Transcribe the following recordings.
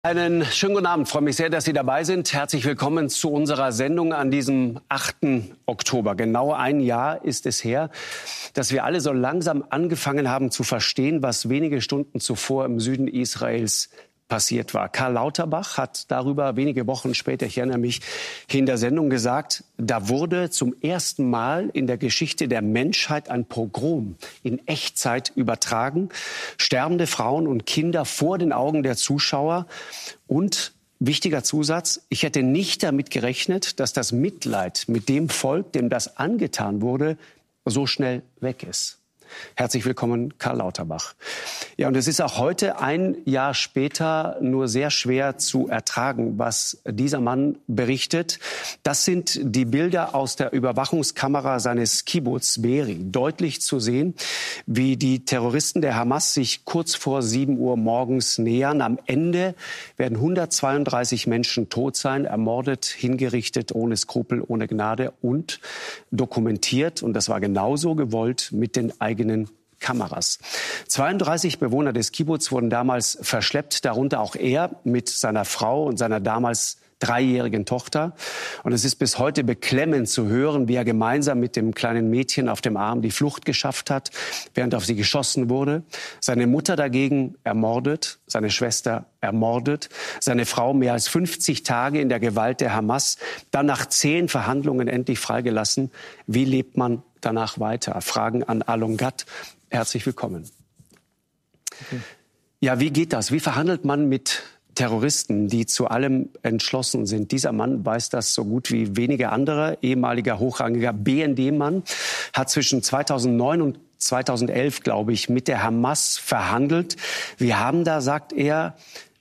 Einen schönen guten Abend. Ich freue mich sehr, dass Sie dabei sind. Herzlich willkommen zu unserer Sendung an diesem 8. Oktober. Genau ein Jahr ist es her, dass wir alle so langsam angefangen haben zu verstehen, was wenige Stunden zuvor im Süden Israels passiert war. Karl Lauterbach hat darüber wenige Wochen später, ich erinnere mich, hier in der Sendung gesagt, da wurde zum ersten Mal in der Geschichte der Menschheit ein Pogrom in Echtzeit übertragen. Sterbende Frauen und Kinder vor den Augen der Zuschauer. Und wichtiger Zusatz, ich hätte nicht damit gerechnet, dass das Mitleid mit dem Volk, dem das angetan wurde, so schnell weg ist. Herzlich willkommen, Karl Lauterbach. Ja, und es ist auch heute, ein Jahr später, nur sehr schwer zu ertragen, was dieser Mann berichtet. Das sind die Bilder aus der Überwachungskamera seines Kibbuz Be'eri. Deutlich zu sehen, wie die Terroristen der Hamas sich kurz vor 7 Uhr morgens nähern. Am Ende werden 132 Menschen tot sein, ermordet, hingerichtet, ohne Skrupel, ohne Gnade und dokumentiert. Und das war genauso gewollt mit den eigenen Kameras. 32 Bewohner des Kibbuz wurden damals verschleppt, darunter auch er mit seiner Frau und seiner damals 3-jährigen Tochter. Und es ist bis heute beklemmend zu hören, wie er gemeinsam mit dem kleinen Mädchen auf dem Arm die Flucht geschafft hat, während auf sie geschossen wurde. Seine Mutter dagegen ermordet, seine Schwester ermordet, seine Frau mehr als 50 Tage in der Gewalt der Hamas, dann nach 10 Verhandlungen endlich freigelassen. Wie lebt man danach weiter? Fragen an Alon Gad. Herzlich willkommen. Okay. Ja, wie geht das? Wie verhandelt man mit Terroristen, die zu allem entschlossen sind? Dieser Mann weiß das so gut wie wenige andere. Ehemaliger hochrangiger BND-Mann hat zwischen 2009 und 2011, glaube ich, mit der Hamas verhandelt. Wir haben da, sagt er,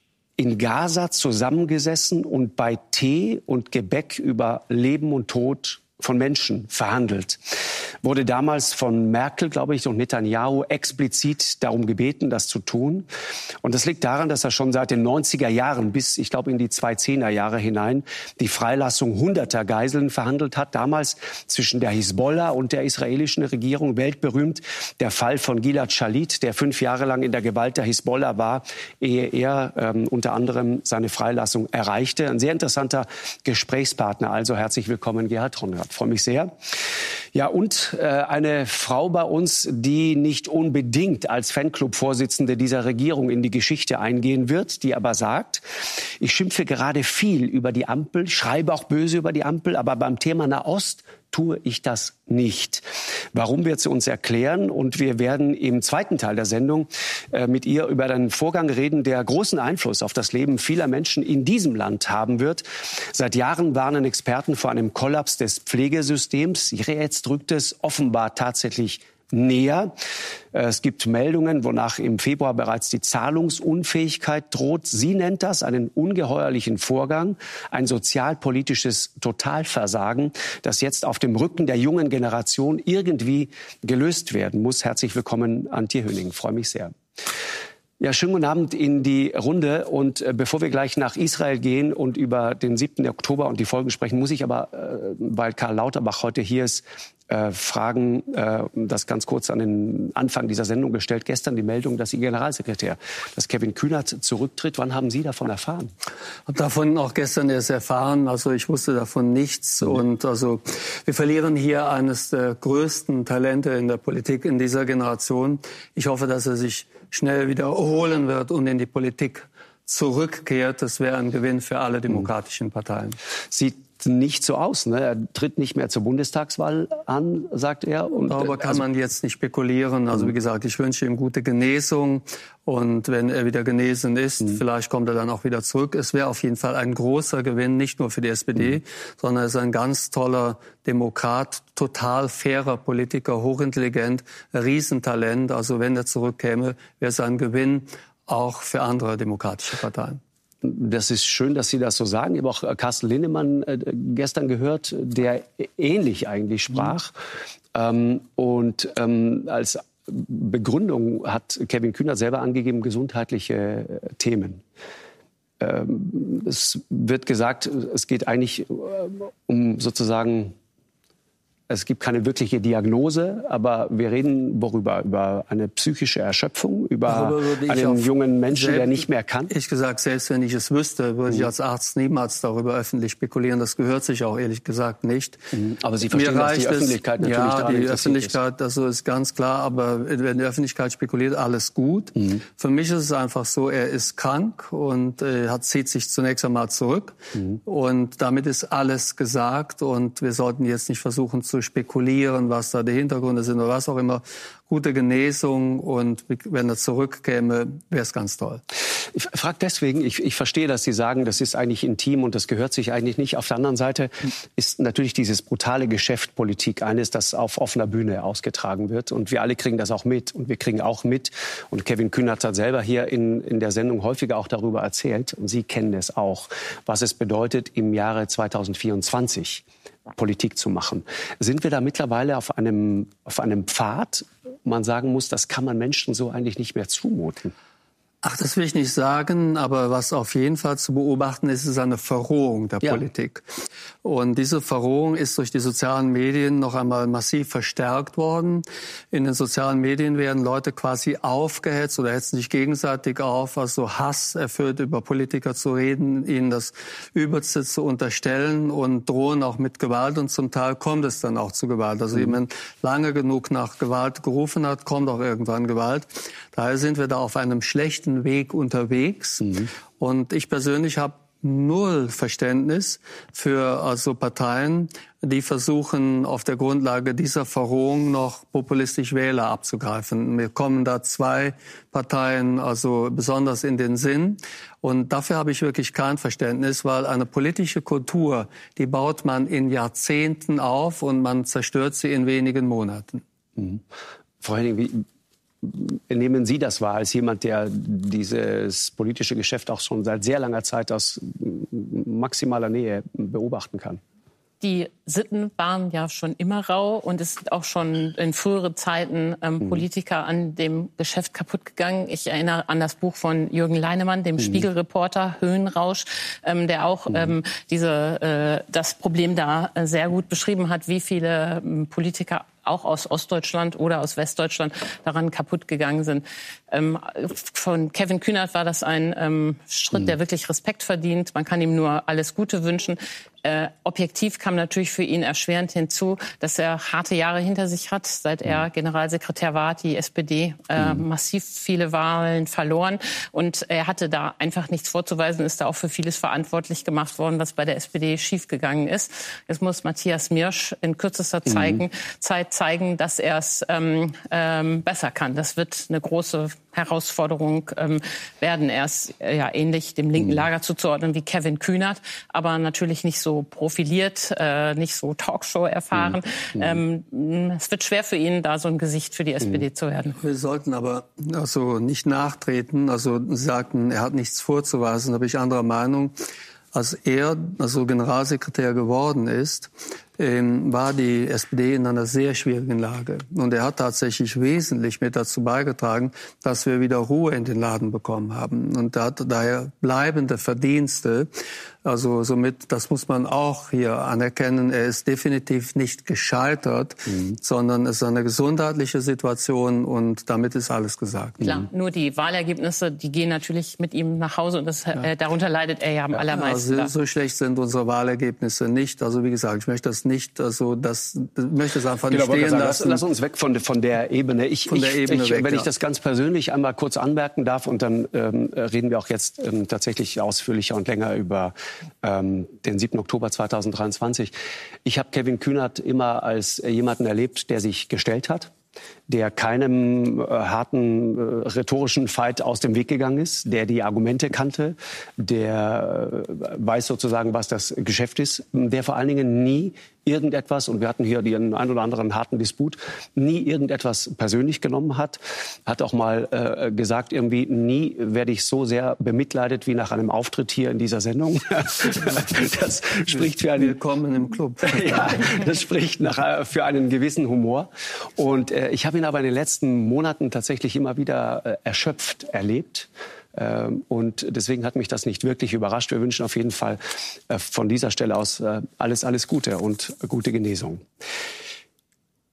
in Gaza zusammengesessen und bei Tee und Gebäck über Leben und Tod von Menschen verhandelt. Wurde damals von Merkel, glaube ich, und Netanyahu explizit darum gebeten, das zu tun. Und das liegt daran, dass er schon seit den 90er Jahren bis, ich glaube, in die 2010er Jahre hinein die Freilassung hunderter Geiseln verhandelt hat. Damals zwischen der Hisbollah und der israelischen Regierung. Weltberühmt der Fall von Gilad Shalit, der 5 Jahre lang in der Gewalt der Hisbollah war, ehe er unter anderem seine Freilassung erreichte. Ein sehr interessanter Gesprächspartner. Also herzlich willkommen, Gerhard Ronrath. Freue mich sehr. Ja, und eine Frau bei uns, die nicht unbedingt als Fanclub-Vorsitzende dieser Regierung in die Geschichte eingehen wird, die aber sagt, ich schimpfe gerade viel über die Ampel, schreibe auch böse über die Ampel, aber beim Thema Nahost tue ich das nicht. Warum, wird sie uns erklären. Und wir werden im zweiten Teil der Sendung mit ihr über einen Vorgang reden, der großen Einfluss auf das Leben vieler Menschen in diesem Land haben wird. Seit Jahren warnen Experten vor einem Kollaps des Pflegesystems. Jetzt rückt es offenbar tatsächlich näher. Es gibt Meldungen, wonach im Februar bereits die Zahlungsunfähigkeit droht. Sie nennt das einen ungeheuerlichen Vorgang, ein sozialpolitisches Totalversagen, das jetzt auf dem Rücken der jungen Generation irgendwie gelöst werden muss. Herzlich willkommen, Antje Höning. Ich freue mich sehr. Ja, schönen guten Abend in die Runde. Und bevor wir gleich nach Israel gehen und über den 7. Oktober und die Folgen sprechen, muss ich aber, weil Karl Lauterbach heute hier ist, fragen, das ganz kurz an den Anfang dieser Sendung gestellt. Gestern die Meldung, dass Ihr Generalsekretär, dass Kevin Kühnert zurücktritt. Wann haben Sie davon erfahren? Ich habe davon auch gestern erst erfahren. Also ich wusste davon nichts. Und also wir verlieren hier eines der größten Talente in der Politik in dieser Generation. Ich hoffe, dass er sich schnell wieder erholen wird und in die Politik zurückkehrt. Das wäre ein Gewinn für alle demokratischen Parteien. Sieht nicht so aus, ne? Er tritt nicht mehr zur Bundestagswahl an, sagt er. Und darüber kann man jetzt nicht spekulieren. Also wie gesagt, ich wünsche ihm gute Genesung. Und wenn er wieder genesen ist, vielleicht kommt er dann auch wieder zurück. Es wäre auf jeden Fall ein großer Gewinn, nicht nur für die SPD, sondern er ist ein ganz toller Demokrat, total fairer Politiker, hochintelligent, Riesentalent. Also wenn er zurückkäme, wäre es ein Gewinn auch für andere demokratische Parteien. Das ist schön, dass Sie das so sagen. Ich habe auch Carsten Linnemann gestern gehört, der ähnlich eigentlich sprach. Als Begründung hat Kevin Kühnert selber angegeben, gesundheitliche Themen. Es wird gesagt, es geht eigentlich um sozusagen Es gibt keine wirkliche Diagnose, aber wir reden worüber? Über eine psychische Erschöpfung, über einen jungen Menschen, der nicht mehr kann? Ich gesagt, selbst wenn ich es wüsste, würde ich als Arzt niemals darüber öffentlich spekulieren. Das gehört sich auch ehrlich gesagt nicht. Aber Sie verstehen, dass die Öffentlichkeit natürlich daran interessiert ist. Ja, die Öffentlichkeit, das ist ganz klar. Aber wenn die Öffentlichkeit spekuliert, alles gut. Für mich ist es einfach so, er ist krank und zieht sich zunächst einmal zurück. Und damit ist alles gesagt. Und wir sollten jetzt nicht versuchen zu spekulieren, was da die Hintergründe sind oder was auch immer. Gute Genesung, und wenn er zurückkäme, wäre es ganz toll. Ich frage deswegen, ich verstehe, dass Sie sagen, das ist eigentlich intim und das gehört sich eigentlich nicht. Auf der anderen Seite ist natürlich dieses brutale Geschäft Politik eines, das auf offener Bühne ausgetragen wird. Und wir alle kriegen das auch mit. Und wir kriegen auch mit, und Kevin Kühnert hat selber hier in der Sendung häufiger auch darüber erzählt, und Sie kennen es auch, was es bedeutet, im Jahre 2024 Politik zu machen. Sind wir da mittlerweile auf einem Pfad, wo man sagen muss, das kann man Menschen so eigentlich nicht mehr zumuten? Ach, das will ich nicht sagen, aber was auf jeden Fall zu beobachten ist, ist eine Verrohung der Politik. Und diese Verrohung ist durch die sozialen Medien noch einmal massiv verstärkt worden. In den sozialen Medien werden Leute quasi aufgehetzt oder hetzen sich gegenseitig auf, also Hass erfüllt über Politiker zu reden, ihnen das Übelste zu unterstellen und drohen auch mit Gewalt, und zum Teil kommt es dann auch zu Gewalt. Also wenn man lange genug nach Gewalt gerufen hat, kommt auch irgendwann Gewalt. Daher sind wir da auf einem schlechten Weg unterwegs. Und ich persönlich habe null Verständnis für Parteien, die versuchen, auf der Grundlage dieser Verrohung noch populistisch Wähler abzugreifen. Mir kommen da zwei Parteien besonders in den Sinn. Und dafür habe ich wirklich kein Verständnis, weil eine politische Kultur, die baut man in Jahrzehnten auf und man zerstört sie in wenigen Monaten. Frau Henning, wie nehmen Sie das wahr als jemand, der dieses politische Geschäft auch schon seit sehr langer Zeit aus maximaler Nähe beobachten kann? Die Sitten waren ja schon immer rau, und es sind auch schon in früheren Zeiten Politiker an dem Geschäft kaputt gegangen. Ich erinnere an das Buch von Jürgen Leinemann, dem Spiegelreporter Höhenrausch, der auch das Problem da sehr gut beschrieben hat, wie viele Politiker auch aus Ostdeutschland oder aus Westdeutschland daran kaputt gegangen sind. Von Kevin Kühnert war das ein Schritt, der wirklich Respekt verdient. Man kann ihm nur alles Gute wünschen. Objektiv kam natürlich für ihn erschwerend hinzu, dass er harte Jahre hinter sich hat. Seit er Generalsekretär war, hat die SPD massiv viele Wahlen verloren. Und er hatte da einfach nichts vorzuweisen, ist da auch für vieles verantwortlich gemacht worden, was bei der SPD schiefgegangen ist. Jetzt muss Matthias Mirsch in kürzester Zeit zeigen, dass er es besser kann. Das wird eine große Herausforderung werden. Er ist ähnlich dem linken Lager zuzuordnen wie Kevin Kühnert, aber natürlich nicht so profiliert, nicht so Talkshow erfahren. Es wird schwer für ihn, da so ein Gesicht für die SPD zu werden. Wir sollten aber nicht nachtreten. Sie sagten, er hat nichts vorzuweisen, da bin ich anderer Meinung. Als er Generalsekretär geworden ist, war die SPD in einer sehr schwierigen Lage. Und er hat tatsächlich wesentlich mit dazu beigetragen, dass wir wieder Ruhe in den Laden bekommen haben. Und er hat daher bleibende Verdienste. Somit, das muss man auch hier anerkennen, er ist definitiv nicht gescheitert, sondern es ist eine gesundheitliche Situation, und damit ist alles gesagt. Klar, nur die Wahlergebnisse, die gehen natürlich mit ihm nach Hause, und darunter leidet er ja am allermeisten. So schlecht sind unsere Wahlergebnisse nicht. Wie gesagt, ich möchte das nicht, möchte es einfach nicht stehen lassen. Lass uns weg von der Ebene. Wenn ich das ganz persönlich einmal kurz anmerken darf, und dann reden wir auch jetzt tatsächlich ausführlicher und länger über den 7. Oktober 2023. Ich habe Kevin Kühnert immer als jemanden erlebt, der sich gestellt hat, der keinem harten rhetorischen Fight aus dem Weg gegangen ist, der die Argumente kannte, der weiß sozusagen, was das Geschäft ist, der vor allen Dingen nie irgendetwas, und wir hatten hier den ein oder anderen harten Disput, nie irgendetwas persönlich genommen hat. Hat auch mal gesagt, irgendwie, nie werde ich so sehr bemitleidet wie nach einem Auftritt hier in dieser Sendung. Das spricht für einen... Willkommen im Club. Ja, das spricht für einen gewissen Humor. Und ich habe ihn aber in den letzten Monaten tatsächlich immer wieder erschöpft erlebt. Und deswegen hat mich das nicht wirklich überrascht. Wir wünschen auf jeden Fall von dieser Stelle aus alles Gute und gute Genesung.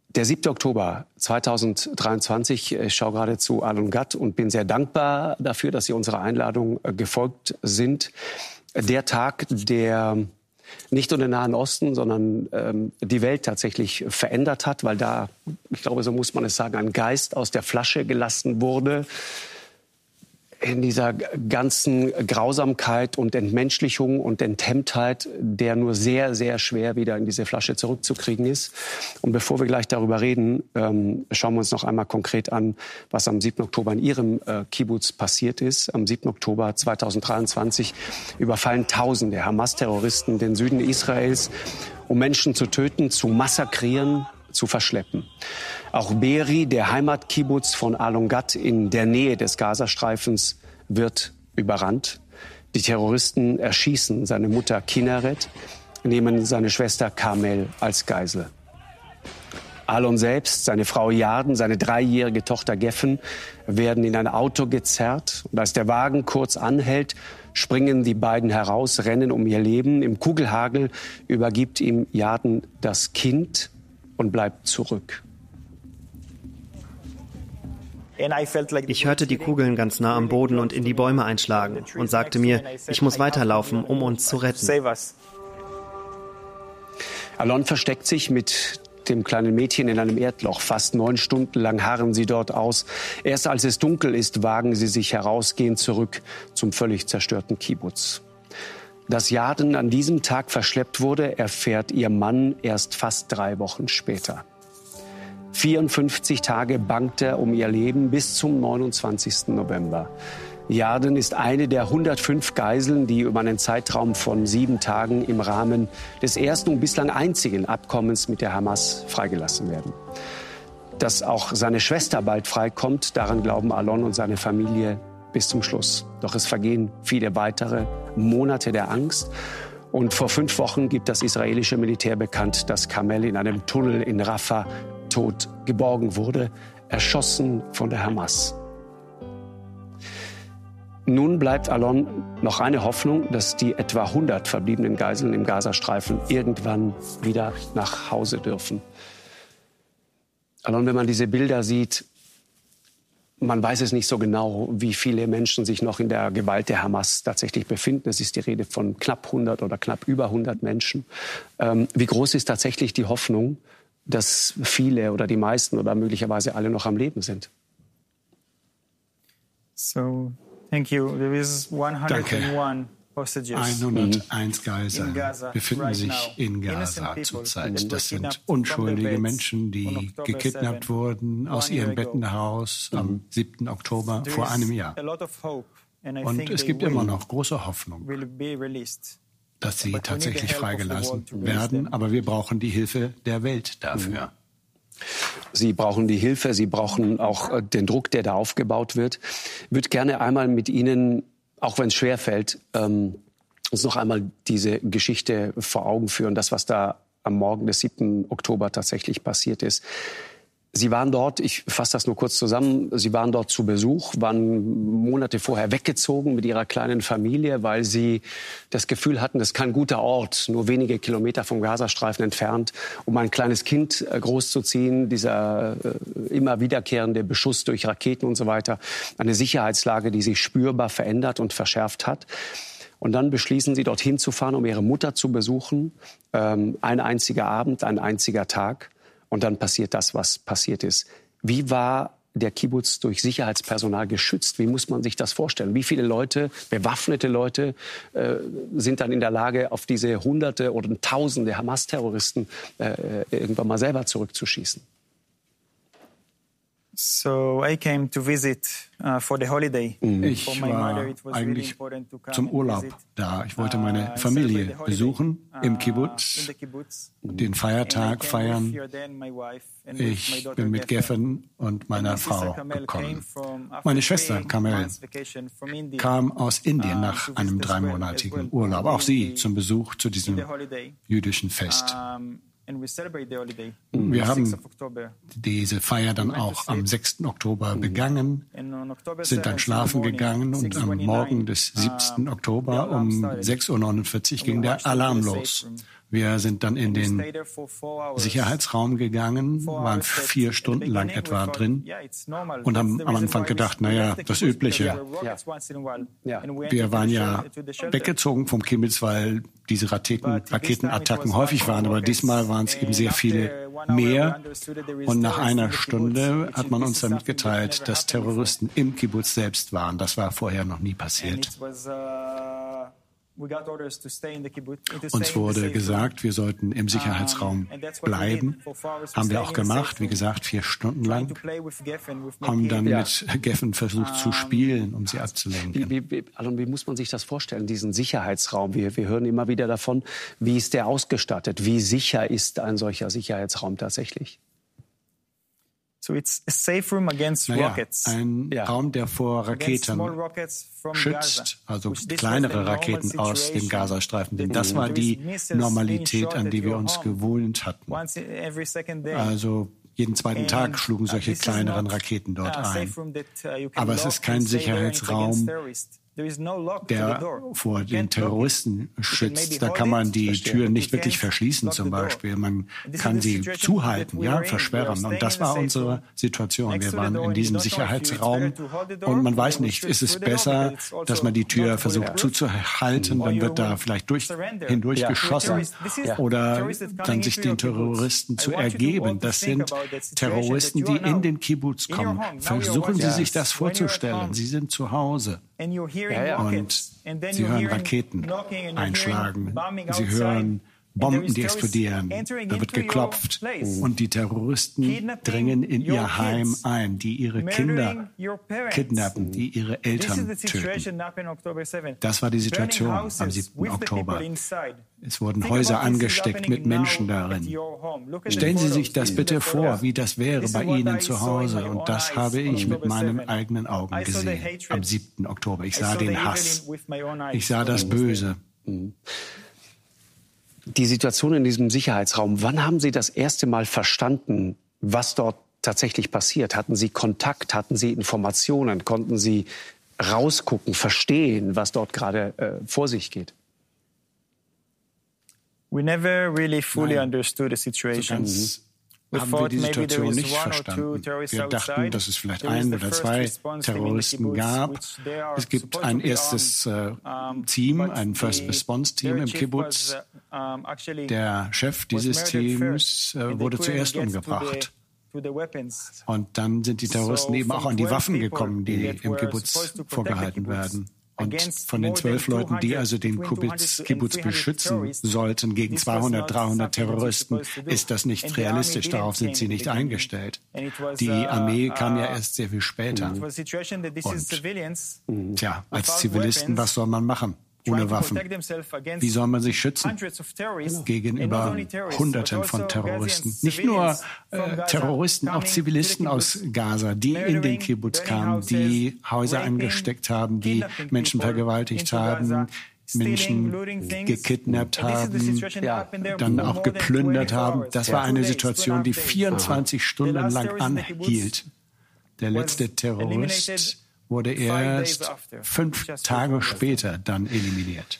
Der 7. Oktober 2023, ich schaue gerade zu Alon Gad und bin sehr dankbar dafür, dass Sie unserer Einladung gefolgt sind. Der Tag, der nicht nur den Nahen Osten, sondern die Welt tatsächlich verändert hat, weil da, ich glaube, so muss man es sagen, ein Geist aus der Flasche gelassen wurde. In dieser ganzen Grausamkeit und Entmenschlichung und Enthemmtheit, der nur sehr, sehr schwer wieder in diese Flasche zurückzukriegen ist. Und bevor wir gleich darüber reden, schauen wir uns noch einmal konkret an, was am 7. Oktober in Ihrem Kibbutz passiert ist. Am 7. Oktober 2023 überfallen Tausende Hamas-Terroristen den Süden Israels, um Menschen zu töten, zu massakrieren, zu verschleppen. Auch Be'eri, der Heimatkibbutz von Alon Gad in der Nähe des Gazastreifens, wird überrannt. Die Terroristen erschießen seine Mutter Kinneret, nehmen seine Schwester Carmel als Geisel. Alon selbst, seine Frau Yarden, seine 3-jährige Tochter Geffen werden in ein Auto gezerrt. Und als der Wagen kurz anhält, springen die beiden heraus, rennen um ihr Leben. Im Kugelhagel übergibt ihm Yarden das Kind und bleibt zurück. Ich hörte die Kugeln ganz nah am Boden und in die Bäume einschlagen und sagte mir, ich muss weiterlaufen, um uns zu retten. Alon versteckt sich mit dem kleinen Mädchen in einem Erdloch. Fast 9 Stunden lang harren sie dort aus. Erst als es dunkel ist, wagen sie sich heraus, gehen zurück zum völlig zerstörten Kibbutz. Dass Yarden an diesem Tag verschleppt wurde, erfährt ihr Mann erst fast 3 Wochen später. 54 Tage bangt er um ihr Leben bis zum 29. November. Yarden ist eine der 105 Geiseln, die über einen Zeitraum von 7 Tagen im Rahmen des ersten und bislang einzigen Abkommens mit der Hamas freigelassen werden. Dass auch seine Schwester bald freikommt, daran glauben Alon und seine Familie bis zum Schluss. Doch es vergehen viele weitere Monate der Angst. Und vor 5 Wochen gibt das israelische Militär bekannt, dass Carmel in einem Tunnel in Rafah tot geborgen wurde, erschossen von der Hamas. Nun bleibt Alon noch eine Hoffnung, dass die etwa 100 verbliebenen Geiseln im Gazastreifen irgendwann wieder nach Hause dürfen. Alon, wenn man diese Bilder sieht, man weiß es nicht so genau, wie viele Menschen sich noch in der Gewalt der Hamas tatsächlich befinden. Es ist die Rede von knapp 100 oder knapp über 100 Menschen. Wie groß ist tatsächlich die Hoffnung, dass viele oder die meisten oder möglicherweise alle noch am Leben sind? So, thank you. There is 101 hostages. 101 Geiseln befinden sich in Gaza zurzeit. Das sind unschuldige Menschen, die gekidnappt wurden aus ihren Betten heraus am 7. Oktober vor einem Jahr. Und es gibt immer noch große Hoffnung, dass sie tatsächlich freigelassen werden. Aber wir brauchen die Hilfe der Welt dafür. Sie brauchen die Hilfe, Sie brauchen auch den Druck, der da aufgebaut wird. Ich würde gerne einmal mit Ihnen, auch wenn es schwerfällt, uns noch einmal diese Geschichte vor Augen führen, das, was da am Morgen des 7. Oktober tatsächlich passiert ist. Sie waren dort, ich fasse das nur kurz zusammen, Sie waren dort zu Besuch, waren Monate vorher weggezogen mit Ihrer kleinen Familie, weil Sie das Gefühl hatten, das ist kein guter Ort, nur wenige Kilometer vom Gazastreifen entfernt, um ein kleines Kind großzuziehen, dieser immer wiederkehrende Beschuss durch Raketen und so weiter, eine Sicherheitslage, die sich spürbar verändert und verschärft hat. Und dann beschließen Sie, dorthin zu fahren, um Ihre Mutter zu besuchen, ein einziger Abend, ein einziger Tag. Und dann passiert das, was passiert ist. Wie war der Kibbutz durch Sicherheitspersonal geschützt? Wie muss man sich das vorstellen? Wie viele Leute, bewaffnete Leute, sind dann in der Lage, auf diese Hunderte oder Tausende Hamas-Terroristen irgendwann mal selber zurückzuschießen? So I came to visit for the holiday. Ich war eigentlich zum Urlaub da. Ich wollte meine Familie besuchen im Kibbutz, den Feiertag feiern. Ich bin mit Geffen und meiner Frau gekommen. Meine Schwester Carmel kam aus Indien nach einem 3-monatigen Urlaub. Auch sie zum Besuch zu diesem jüdischen Fest. Wir haben diese Feier dann auch am 6. Oktober begangen, sind dann schlafen gegangen und am Morgen des 7. Oktober um 6:49 Uhr ging der Alarm los. Wir sind dann in den Sicherheitsraum gegangen, waren 4 Stunden lang etwa drin und haben am Anfang gedacht, naja, das Übliche. Wir waren ja weggezogen vom Kibbutz, weil diese Raketenattacken häufig waren, aber diesmal waren es eben sehr viele mehr. Und nach einer Stunde hat man uns dann mitgeteilt, dass Terroristen im Kibbutz selbst waren. Das war vorher noch nie passiert. Uns wurde gesagt, wir sollten im Sicherheitsraum bleiben. Haben wir auch gemacht, wie gesagt, 4 Stunden lang. Haben dann mit Geffen versucht zu spielen, um sie abzulenken. Wie muss man sich das vorstellen, diesen Sicherheitsraum? Wir hören immer wieder davon, wie ist der ausgestattet? Wie sicher ist ein solcher Sicherheitsraum tatsächlich? So it's a safe room against rockets. Ein Raum, der vor Raketen schützt, also kleinere Raketen aus dem Gazastreifen. Denn das war die Normalität, an die wir uns gewöhnt hatten. Also jeden zweiten Tag schlugen solche kleineren Raketen dort ein. Aber es ist kein Sicherheitsraum, der vor den Terroristen schützt. Da kann man die Türen nicht wirklich verschließen zum Beispiel. Man kann sie zuhalten, versperren. Und das war unsere Situation. Wir waren in diesem Sicherheitsraum und man weiß nicht, ist es besser, dass man die Tür versucht zuzuhalten, dann wird da vielleicht hindurch geschossen oder dann sich den Terroristen zu ergeben. Das sind Terroristen, die in den Kibbutz kommen. Versuchen Sie sich das vorzustellen. Sie sind zu Hause. Und Sie hören Raketen einschlagen, Sie hören Bomben, die explodieren, da wird geklopft und die Terroristen dringen in ihr Heim ein, die ihre Kinder kidnappen, die ihre Eltern töten. Das war die Situation am 7. Oktober. Es wurden Häuser angesteckt mit Menschen darin. Stellen Sie sich das bitte vor, wie das wäre bei Ihnen zu Hause. Und das habe ich mit meinen eigenen Augen gesehen am 7. Oktober. Ich sah den Hass. Ich sah das Böse. Die Situation in diesem Sicherheitsraum, wann haben Sie das erste Mal verstanden, was dort tatsächlich passiert? Hatten Sie Kontakt, hatten Sie Informationen, konnten Sie rausgucken, verstehen, was dort gerade vor sich geht? We never really fully understood the situation. Haben wir die Situation nicht verstanden. Wir dachten, dass es vielleicht 1 oder 2 Terroristen gab. Es gibt ein erstes Team, ein First Response Team im Kibbutz. Der Chef dieses Teams wurde zuerst umgebracht. Und dann sind die Terroristen eben auch an die Waffen gekommen, die im Kibbutz vorgehalten werden. Und von den 12 Leuten, die also den Kibbutz beschützen sollten gegen 200, 300 Terroristen, ist das nicht realistisch. Darauf sind sie nicht eingestellt. Die Armee kam ja erst sehr viel später. Und als Zivilisten, was soll man machen? Ohne Waffen. Wie soll man sich schützen gegenüber Hunderten von Terroristen? Nicht nur Terroristen, auch Zivilisten aus Gaza, die in den Kibbutz kamen, die Häuser angesteckt haben, die Menschen vergewaltigt haben, Menschen gekidnappt haben, dann auch geplündert haben. Das war eine Situation, die 24 Stunden lang anhielt. Der letzte Terrorist wurde erst 5 Tage später dann eliminiert.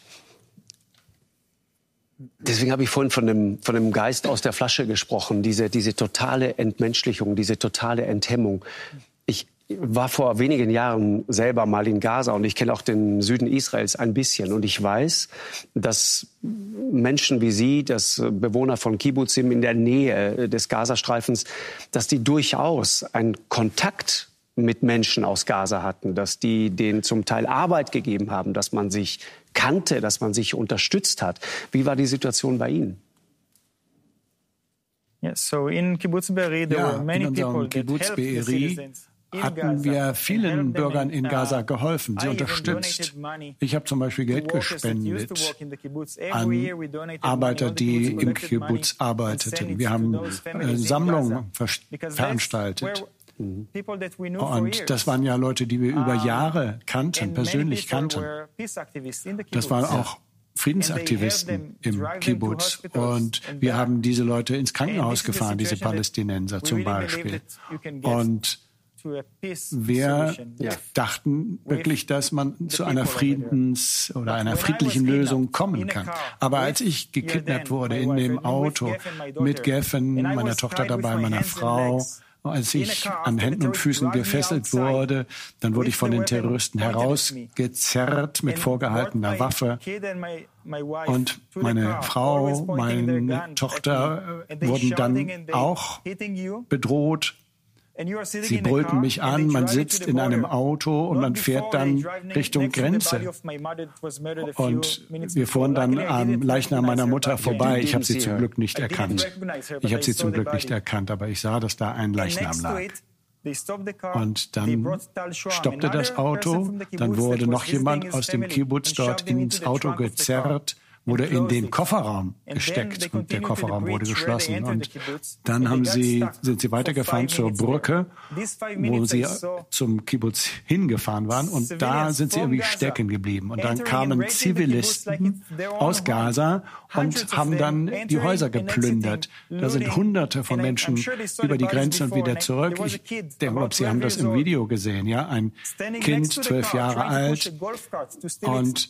Deswegen habe ich vorhin von dem Geist aus der Flasche gesprochen, diese totale Entmenschlichung, diese totale Enthemmung. Ich war vor wenigen Jahren selber mal in Gaza und ich kenne auch den Süden Israels ein bisschen. Und ich weiß, dass Menschen wie Sie, dass Bewohner von Kibbutzim in der Nähe des Gazastreifens, dass die durchaus einen Kontakt mit Menschen aus Gaza hatten, dass die denen zum Teil Arbeit gegeben haben, dass man sich kannte, dass man sich unterstützt hat. Wie war die Situation bei Ihnen? So in Kibbutz Be'eri, there were many people that helped the citizens. Hatten wir vielen Bürgern in Gaza geholfen, sie unterstützt. Ich habe zum Beispiel Geld gespendet an Arbeiter, die im Kibbutz arbeiteten. Wir haben Sammlungen veranstaltet. Und das waren ja Leute, die wir über Jahre kannten, persönlich kannten. Das waren auch Friedensaktivisten im Kibbutz. Und wir haben diese Leute ins Krankenhaus gefahren, diese Palästinenser zum Beispiel. Und Wir dachten wirklich, dass man zu einer oder einer friedlichen Lösung kommen kann. Aber als ich gekidnappt wurde in dem Auto mit Geffen, meiner Tochter dabei, meiner Frau, als ich an Händen und Füßen gefesselt wurde, dann wurde ich von den Terroristen herausgezerrt mit vorgehaltener Waffe. Und meine Frau, meine Tochter wurden dann auch bedroht. Sie brüllten mich an, man sitzt in einem Auto und man fährt dann Richtung Grenze. Und wir fuhren dann am Leichnam meiner Mutter vorbei. Ich habe sie zum Glück nicht erkannt. Aber ich sah, dass da ein Leichnam lag. Und dann stoppte das Auto, dann wurde noch jemand aus dem Kibbutz dort ins Auto gezerrt, wurde in den Kofferraum gesteckt und der Kofferraum wurde geschlossen. Und dann sind sie weitergefahren zur Brücke, wo sie zum Kibbutz hingefahren waren. Und da sind sie irgendwie stecken geblieben. Und dann kamen Zivilisten aus Gaza und haben dann die Häuser geplündert. Da sind Hunderte von Menschen über die Grenze und wieder zurück. Ich denke, Sie haben das im Video gesehen, ja? Ein Kind, 12 Jahre alt. Und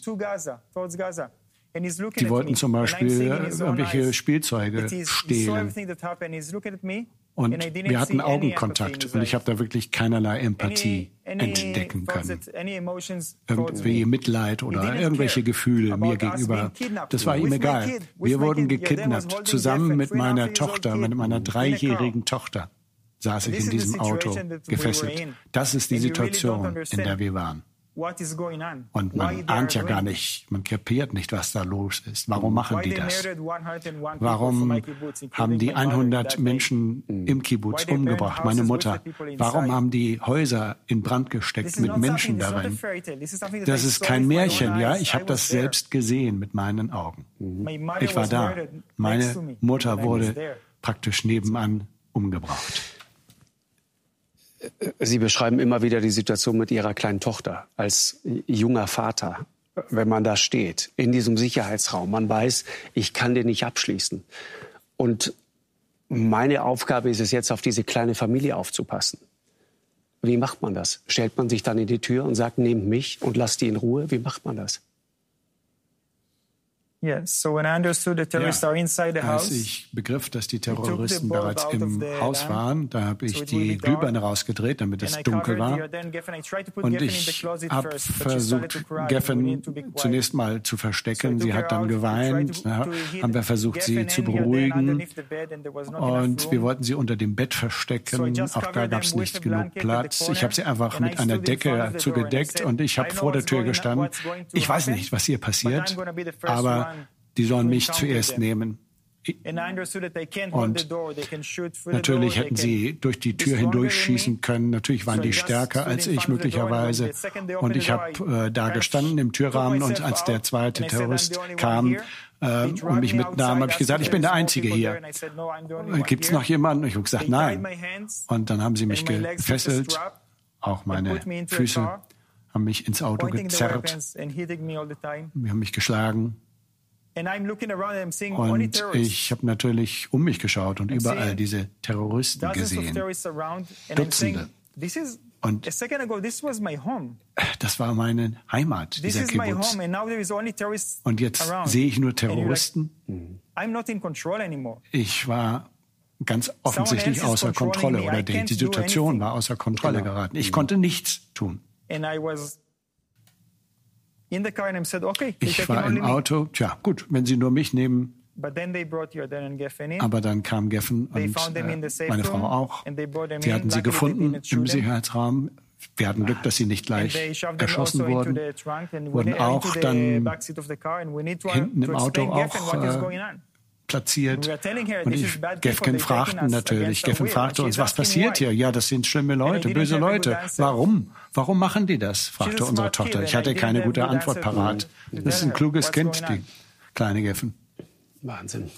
die wollten zum Beispiel irgendwelche Spielzeuge stehlen. Und wir hatten Augenkontakt und ich habe da wirklich keinerlei Empathie entdecken können. Irgendwie Mitleid oder irgendwelche Gefühle mir gegenüber. Das war ihm egal. Wir wurden gekidnappt, zusammen mit meiner Tochter, mit meiner 3-jährigen Tochter saß ich in diesem Auto gefesselt. Das ist die Situation, in der wir waren. Und man ahnt ja gar nicht, man kapiert nicht, was da los ist. Warum machen die das? Warum haben die 100 Menschen im Kibbutz umgebracht, meine Mutter? Warum haben die Häuser in Brand gesteckt mit Menschen darin? Das ist kein Märchen, ja? Ich habe das selbst gesehen mit meinen Augen. Ich war da. Meine Mutter wurde praktisch nebenan umgebracht. Sie beschreiben immer wieder die Situation mit Ihrer kleinen Tochter als junger Vater. Wenn man da steht, in diesem Sicherheitsraum, man weiß, ich kann den nicht abschließen. Und meine Aufgabe ist es jetzt, auf diese kleine Familie aufzupassen. Wie macht man das? Stellt man sich dann in die Tür und sagt, nehmt mich und lasst die in Ruhe? Wie macht man das? Als ich begriff, dass die Terroristen bereits im Haus waren, da habe ich die Glühbirne rausgedreht, damit es dunkel war. Und ich habe versucht, Geffen zunächst mal zu verstecken. Sie hat dann geweint. Haben wir versucht, sie zu beruhigen. Und wir wollten sie unter dem Bett verstecken. Auch da gab es nicht genug Platz. Ich habe sie einfach mit einer Decke zugedeckt und ich habe vor der Tür gestanden. Ich weiß nicht, was hier passiert, aber die sollen mich zuerst nehmen. Und natürlich hätten sie durch die Tür hindurchschießen können. Natürlich waren die stärker als ich möglicherweise. Und ich habe da gestanden im Türrahmen und als der zweite Terrorist kam und mich mitnahm, habe ich gesagt, ich bin der Einzige hier. Gibt es noch jemanden? Ich habe gesagt, nein. Und dann haben sie mich gefesselt, auch meine Füße, haben mich ins Auto gezerrt, wir haben mich geschlagen. Und ich habe natürlich um mich geschaut und überall diese Terroristen gesehen. Dutzende. Und das war meine Heimat, dieser Kibbutz. Und jetzt sehe ich nur Terroristen. Ich war ganz offensichtlich außer Kontrolle oder die Situation war außer Kontrolle geraten. Ich konnte nichts tun. Ich war im Auto, tja gut, wenn Sie nur mich nehmen. Aber dann kam Geffen und meine Frau auch. Sie hatten sie gefunden im Sicherheitsraum. Wir hatten Glück, dass sie nicht gleich erschossen wurden. Wurden auch dann hinten im Auto auch platziert. Und Geffen fragte uns, was passiert hier? Ja, das sind schlimme Leute, böse Leute. Warum? Warum machen die das? Fragte unsere Tochter. Ich hatte keine gute Antwort parat. Das ist ein kluges Kind, die kleine Geffen. Wahnsinn.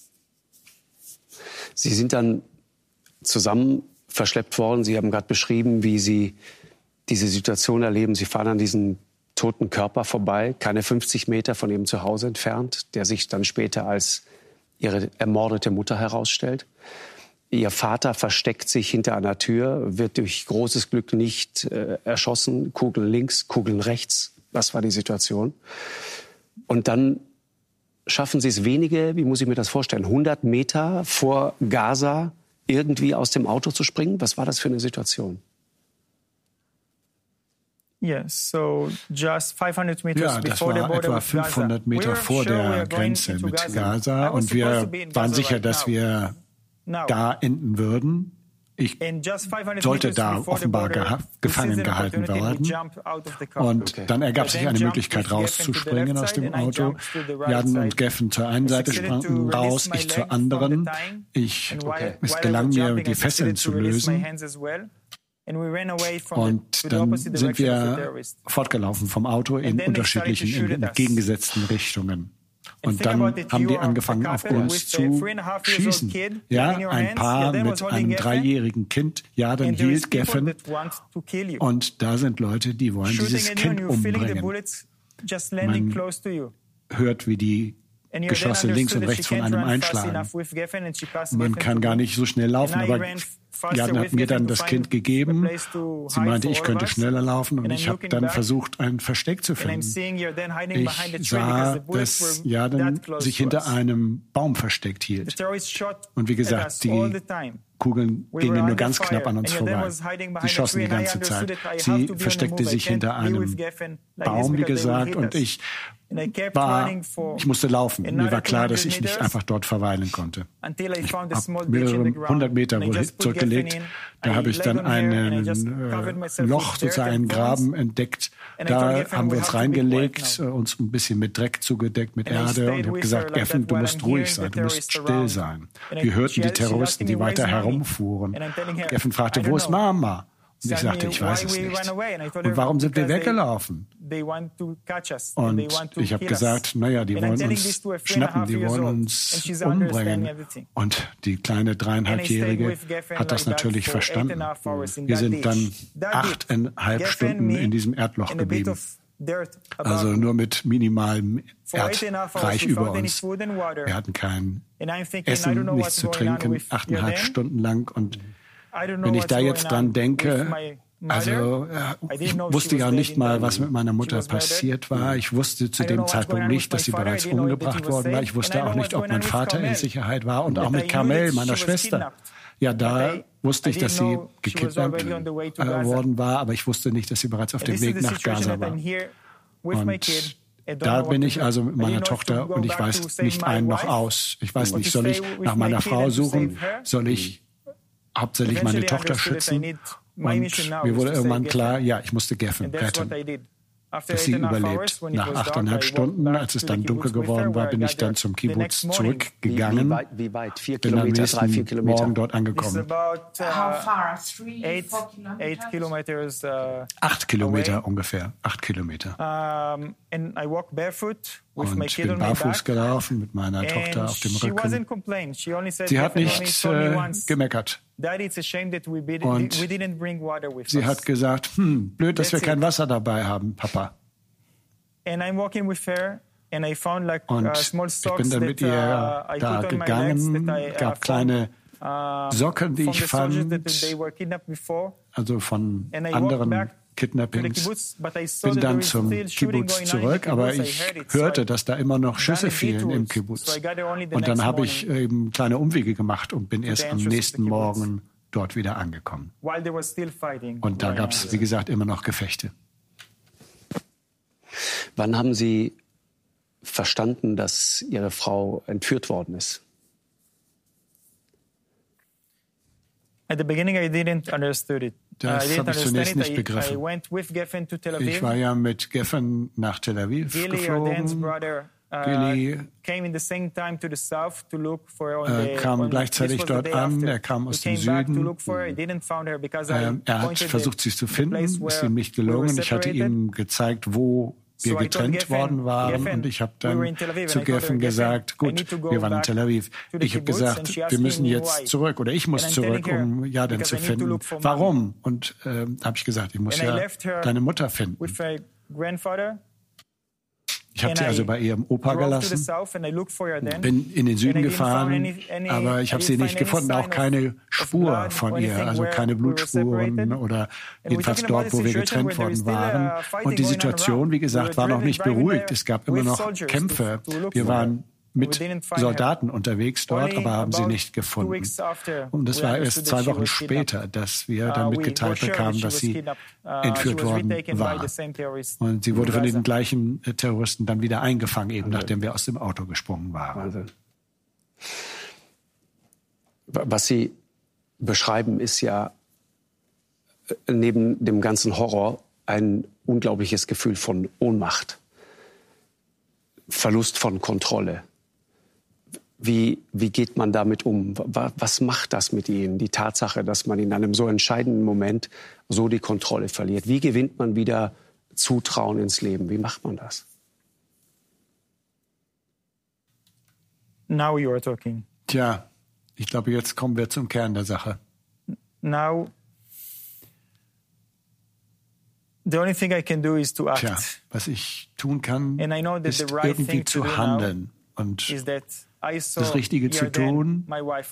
Sie sind dann zusammen verschleppt worden. Sie haben gerade beschrieben, wie Sie diese Situation erleben. Sie fahren an diesem toten Körper vorbei, keine 50 Meter von Ihrem Zuhause entfernt, der sich dann später als Ihre ermordete Mutter herausstellt. Ihr Vater versteckt sich hinter einer Tür, wird durch großes Glück nicht erschossen. Kugeln links, Kugeln rechts. Das war die Situation. Und dann schaffen Sie es wenige, wie muss ich mir das vorstellen, 100 Meter vor Gaza irgendwie aus dem Auto zu springen? Was war das für eine Situation? Ja, das war etwa 500 Meter vor der Grenze mit Gaza. Und wir waren sicher, dass wir da enden würden. Ich sollte da offenbar gefangen gehalten werden. Und dann ergab sich eine Möglichkeit, rauszuspringen aus dem Auto. Jaden und Geffen zur einen Seite sprangen raus, ich zur anderen. Es gelang mir, die Fesseln zu lösen. Und dann sind wir fortgelaufen vom Auto in unterschiedlichen, in entgegengesetzten Richtungen. Und dann haben die angefangen, auf uns zu schießen. Ja, ein Paar mit einem 3-jährigen Kind. Ja, dann hielt Geffen. Und da sind Leute, die wollen dieses Kind umbringen. Man hört, wie die Geschosse links und rechts von einem einschlagen. Man kann gar nicht so schnell laufen, aber Jaden hat mir dann das Kind gegeben. Sie meinte, ich könnte schneller laufen und ich habe dann versucht, ein Versteck zu finden. Ich sah, dass Jaden sich hinter einem Baum versteckt hielt. Und wie gesagt, die Kugeln gingen nur ganz knapp an uns vorbei. Sie schossen die ganze Zeit. Sie versteckte sich hinter einem Baum, wie gesagt, und ich musste laufen. Mir war klar, dass ich nicht einfach dort verweilen konnte. Ich habe mehrere 100 Meter wohl zurückgelegt. Da habe ich dann ein Loch, sozusagen einen Graben entdeckt. Da haben wir uns reingelegt, uns ein bisschen mit Dreck zugedeckt, mit Erde. Und ich habe gesagt, Geffen, du musst ruhig sein, du musst still sein. Wir hörten die Terroristen, die weiter herumfuhren. Geffen fragte, wo ist Mama? Und ich sagte, ich weiß es nicht. Und warum sind wir weggelaufen? Und ich habe gesagt, naja, die wollen uns schnappen, die wollen uns umbringen. Und die kleine 3,5-Jährige hat das natürlich verstanden. Wir sind dann 8,5 Stunden in diesem Erdloch geblieben. Also nur mit minimalem Erdreich über uns. Wir hatten kein Essen, nichts zu trinken, 8,5 Stunden lang. Und wenn ich da jetzt dran denke, also ich wusste ja nicht mal, was mit meiner Mutter passiert war. Ich wusste zu dem Zeitpunkt nicht, dass sie bereits umgebracht worden war. Ich wusste auch nicht, ob mein Vater in Sicherheit war und auch mit Carmel, meiner Schwester. Ja, da wusste ich, dass sie gekidnappt worden war, aber ich wusste nicht, dass sie bereits auf dem Weg nach Gaza war. Und da bin ich also mit meiner Tochter und ich weiß nicht ein noch aus. Ich weiß nicht, soll ich nach meiner Frau suchen? Soll ich hauptsächlich meine Tochter schützen? Und mir wurde irgendwann klar, ja, ich musste Geffen retten, dass sie überlebt. Nach 8,5 Stunden, als es dann dunkel geworden war, bin ich dann zum Kibbutz zurückgegangen. Wie weit? 4 bin am Kilometer, nächsten 3-4 Kilometer? Morgen dort angekommen. 8 Kilometer ungefähr. 8 Kilometer. Und ich bin barfuß gelaufen mit meiner Tochter auf dem Rücken. Sie hat nicht gemeckert. Und sie hat gesagt, blöd, dass wir kein Wasser dabei haben, Papa. Und ich bin dann mit ihr da gegangen, gab kleine Socken, die ich fand, also von anderen Kidnappings. Bin dann zum Kibbutz zurück, aber ich hörte, dass da immer noch Schüsse fielen im Kibbutz. Und dann habe ich eben kleine Umwege gemacht und bin erst am nächsten Morgen dort wieder angekommen. Und da gab es, wie gesagt, immer noch Gefechte. Wann haben Sie verstanden, dass Ihre Frau entführt worden ist? At the beginning, I didn't understand it. Das habe ich zunächst nicht begriffen. Ich war ja mit Geffen nach Tel Aviv geflogen. Gilly kam gleichzeitig dort an. Er kam aus dem Süden. Er hat versucht, sie zu finden. Ist ihm nicht gelungen. Ich hatte ihm gezeigt, wo wir getrennt worden waren. Und ich habe dann zu Geffen gesagt, gut, wir waren in Tel Aviv. Ich habe gesagt, wir müssen jetzt zurück oder ich muss zurück, um Jaden zu finden. Warum? Und habe ich gesagt, ich muss ja deine Mutter finden. Ich habe sie also bei ihrem Opa gelassen, bin in den Süden gefahren, aber ich habe sie nicht gefunden, auch keine Spur von ihr, also keine Blutspuren oder jedenfalls dort, wo wir getrennt worden waren. Und die Situation, wie gesagt, war noch nicht beruhigt. Es gab immer noch Kämpfe. Wir waren mit Soldaten unterwegs dort, aber haben sie nicht gefunden. Und es war erst 2 Wochen später, dass wir dann mitgeteilt bekamen, dass sie entführt worden war. Und sie wurde von den gleichen Terroristen dann wieder eingefangen, eben nachdem wir aus dem Auto gesprungen waren. Was Sie beschreiben, ist ja neben dem ganzen Horror ein unglaubliches Gefühl von Ohnmacht, Verlust von Kontrolle. Wie geht man damit um? Was macht das mit Ihnen? Die Tatsache, dass man in einem so entscheidenden Moment so die Kontrolle verliert. Wie gewinnt man wieder Zutrauen ins Leben? Wie macht man das? Now you are talking. Tja, ich glaube, jetzt kommen wir zum Kern der Sache. Now, the only thing I can do is to act. Tja, was ich tun kann, ist irgendwie zu handeln und das Richtige zu tun.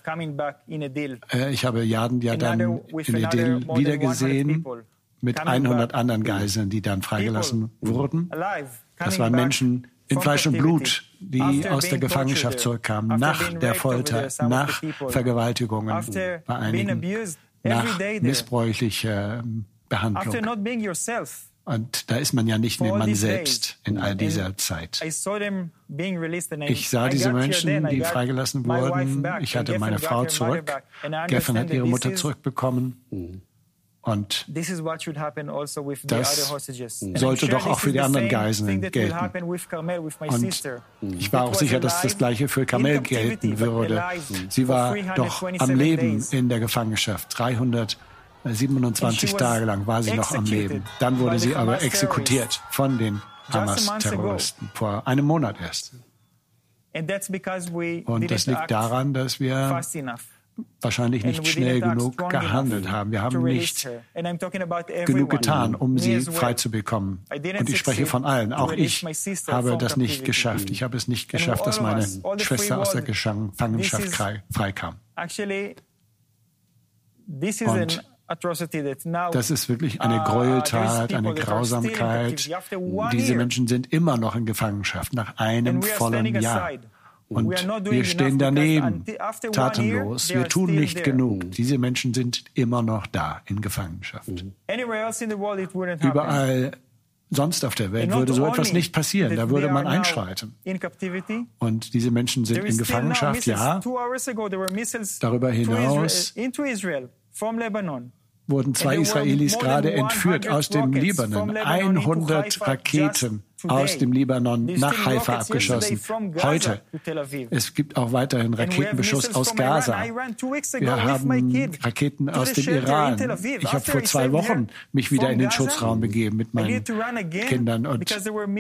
Ich habe Jaden ja dann in Idil wiedergesehen mit 100 anderen Geiseln, die dann freigelassen wurden. Das waren Menschen in Fleisch und Blut, die aus der Gefangenschaft zurückkamen, nach der Folter, nach Vergewaltigungen bei einigen, nach missbräuchlicher Behandlung. Und da ist man ja nicht mehr man selbst in all dieser Zeit. Ich sah diese Menschen, die freigelassen wurden. Ich hatte meine Frau zurück. Geffen hat ihre Mutter zurückbekommen. Und das sollte doch auch für die anderen Geiseln gelten. Und ich war auch sicher, dass das Gleiche für Carmel gelten würde. Sie war doch am Leben in der Gefangenschaft. 327 Tage lang war sie noch am Leben. Dann wurde sie aber exekutiert von den Hamas-Terroristen, vor einem Monat erst. Und das liegt daran, dass wir wahrscheinlich nicht schnell genug gehandelt haben. Wir haben nicht genug getan, um sie frei zu bekommen. Und ich spreche von allen. Auch ich habe das nicht geschafft. Ich habe es nicht geschafft, dass meine Schwester aus der Gefangenschaft freikam. Und das ist wirklich eine Gräueltat, eine Grausamkeit. Diese Menschen sind immer noch in Gefangenschaft, nach einem vollen Jahr. Und wir stehen daneben, tatenlos. Wir tun nicht genug. Diese Menschen sind immer noch da, in Gefangenschaft. Überall sonst auf der Welt würde so etwas nicht passieren. Da würde man einschreiten. Und diese Menschen sind in Gefangenschaft, ja. Darüber hinaus wurden 2 Israelis gerade entführt aus dem Libanon. 100 Raketen aus dem Libanon nach Haifa abgeschossen. Heute. Es gibt auch weiterhin Raketenbeschuss aus Gaza. Wir haben Raketen aus dem Iran. Ich habe vor 2 Wochen mich wieder in den Schutzraum begeben mit meinen Kindern. Und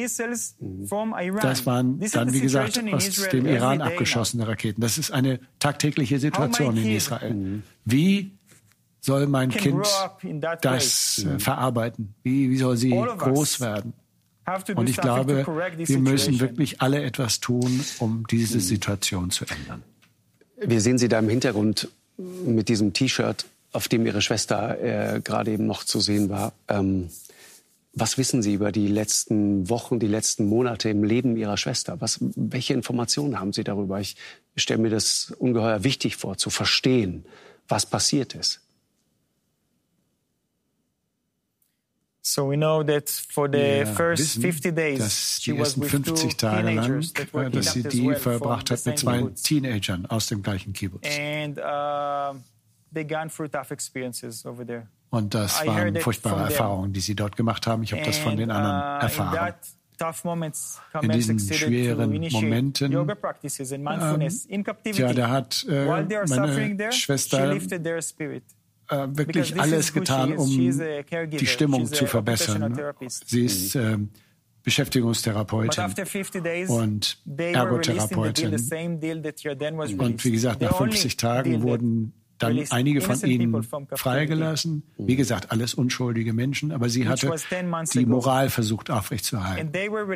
das waren dann, wie gesagt, aus dem Iran abgeschossene Raketen. Das ist eine tagtägliche Situation in Israel. Wie soll mein Kind das verarbeiten? Wie soll sie groß werden? Und ich glaube, wir müssen wirklich alle etwas tun, um diese Situation zu ändern. Wir sehen Sie da im Hintergrund mit diesem T-Shirt, auf dem Ihre Schwester gerade eben noch zu sehen war. Was wissen Sie über die letzten Wochen, die letzten Monate im Leben Ihrer Schwester? Welche Informationen haben Sie darüber? Ich stelle mir das ungeheuer wichtig vor, zu verstehen, was passiert ist. So we know that for the first 50 days, die ersten 50 Tage lang, dass sie die verbracht hat mit 2 Teenagern aus dem gleichen Kibbutz. Und das waren furchtbare Erfahrungen, die sie dort gemacht haben. Ich habe das von den anderen erfahren. In diesen schweren Momenten, da hat meine Schwester wirklich alles getan, um die Stimmung zu verbessern. Sie ist Beschäftigungstherapeutin und Ergotherapeutin. Und wie gesagt, nach 50 Tagen wurden dann einige von ihnen freigelassen. Wie gesagt, alles unschuldige Menschen, aber sie hatte die Moral versucht aufrechtzuerhalten.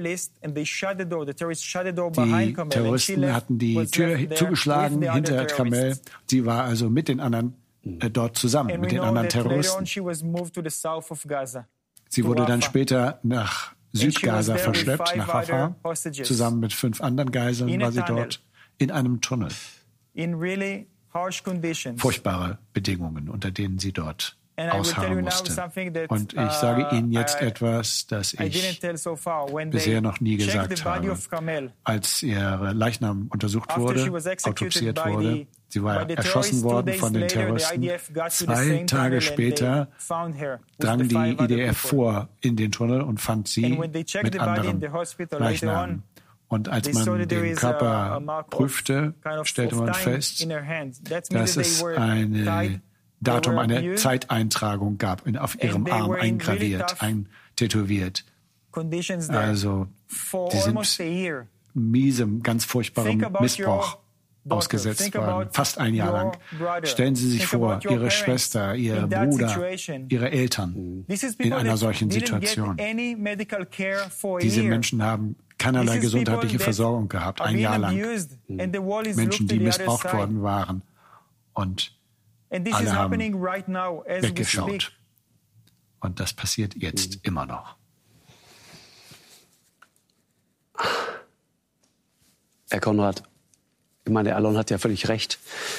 Die Terroristen hatten die Tür zugeschlagen hinter Kamel. Sie war also mit den anderen dort zusammen, mit den anderen Terroristen. Sie wurde dann später nach Südgaza verschleppt, nach Rafah. Zusammen mit 5 anderen Geiseln war sie dort in einem Tunnel. Furchtbare Bedingungen, unter denen sie dort ausharren musste. Und ich sage Ihnen jetzt etwas, das ich bisher noch nie gesagt habe. Als ihr Leichnam untersucht wurde, autopsiert wurde, sie war erschossen worden von den Terroristen. 2 Tage später drang die IDF vor in den Tunnel und fand sie mit anderen Leichnamen. Und als man den Körper prüfte, stellte man fest, dass es eine Zeiteintragung gab, auf ihrem Arm eingraviert, eintätowiert. Also, die sind miesem, ganz furchtbarem Missbrauch ausgesetzt worden, fast ein Jahr lang. Stellen Sie sich vor, Ihre Schwester, Ihr Bruder, Ihre Eltern in einer solchen Situation. Diese Menschen haben keinerlei gesundheitliche Versorgung gehabt, ein Jahr lang. Menschen, die missbraucht worden waren. Und alle haben weggeschaut. Und das passiert jetzt immer noch. Herr Konrad, ich meine, der Alon hat ja völlig recht.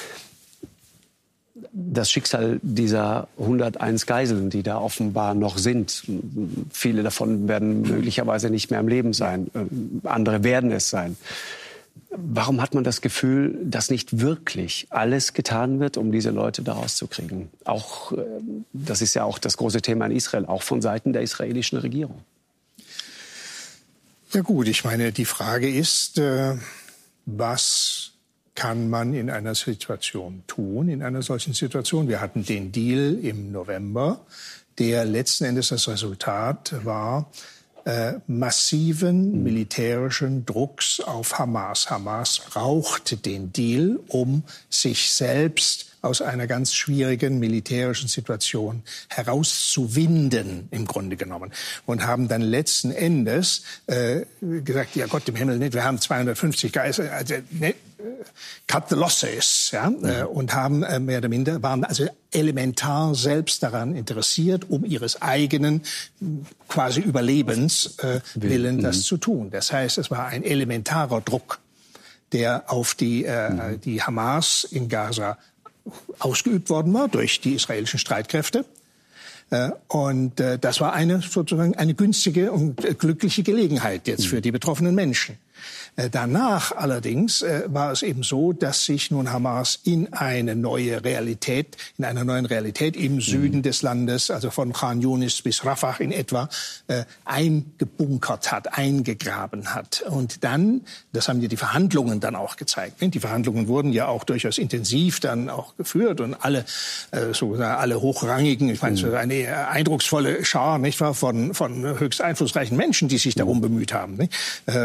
Das Schicksal dieser 101 Geiseln, die da offenbar noch sind, viele davon werden möglicherweise nicht mehr am Leben sein, andere werden es sein. Warum hat man das Gefühl, dass nicht wirklich alles getan wird, um diese Leute da rauszukriegen? Auch, das ist ja auch das große Thema in Israel, auch von Seiten der israelischen Regierung. Ja gut, ich meine, die Frage ist, was kann man in einer Situation tun, in einer solchen Situation? Wir hatten den Deal im November, der letzten Endes das Resultat war massiven militärischen Drucks auf Hamas. Hamas brauchte den Deal, um sich selbst aus einer ganz schwierigen militärischen Situation herauszuwinden, im Grunde genommen. Und haben dann letzten Endes gesagt, ja Gott im Himmel, nicht, wir haben 250 Geiseln, also, ne, cut the losses, ja, und haben mehr oder minder, waren also elementar selbst daran interessiert, um ihres eigenen quasi Überlebens willen das zu tun. Das heißt, es war ein elementarer Druck, der auf die Hamas in Gaza ausgeübt worden war durch die israelischen Streitkräfte. Und das war sozusagen eine günstige und glückliche Gelegenheit jetzt für die betroffenen Menschen. Danach allerdings war es eben so, dass sich nun Hamas in einer neuen Realität im Süden des Landes, also von Khan Yunis bis Rafah in etwa, eingebunkert hat, eingegraben hat. Und dann, das haben ja die Verhandlungen dann auch gezeigt. Die Verhandlungen wurden ja auch durchaus intensiv dann auch geführt und alle hochrangigen, ich meine, so eine eindrucksvolle Schar, nicht wahr, von höchst einflussreichen Menschen, die sich darum bemüht haben, nicht?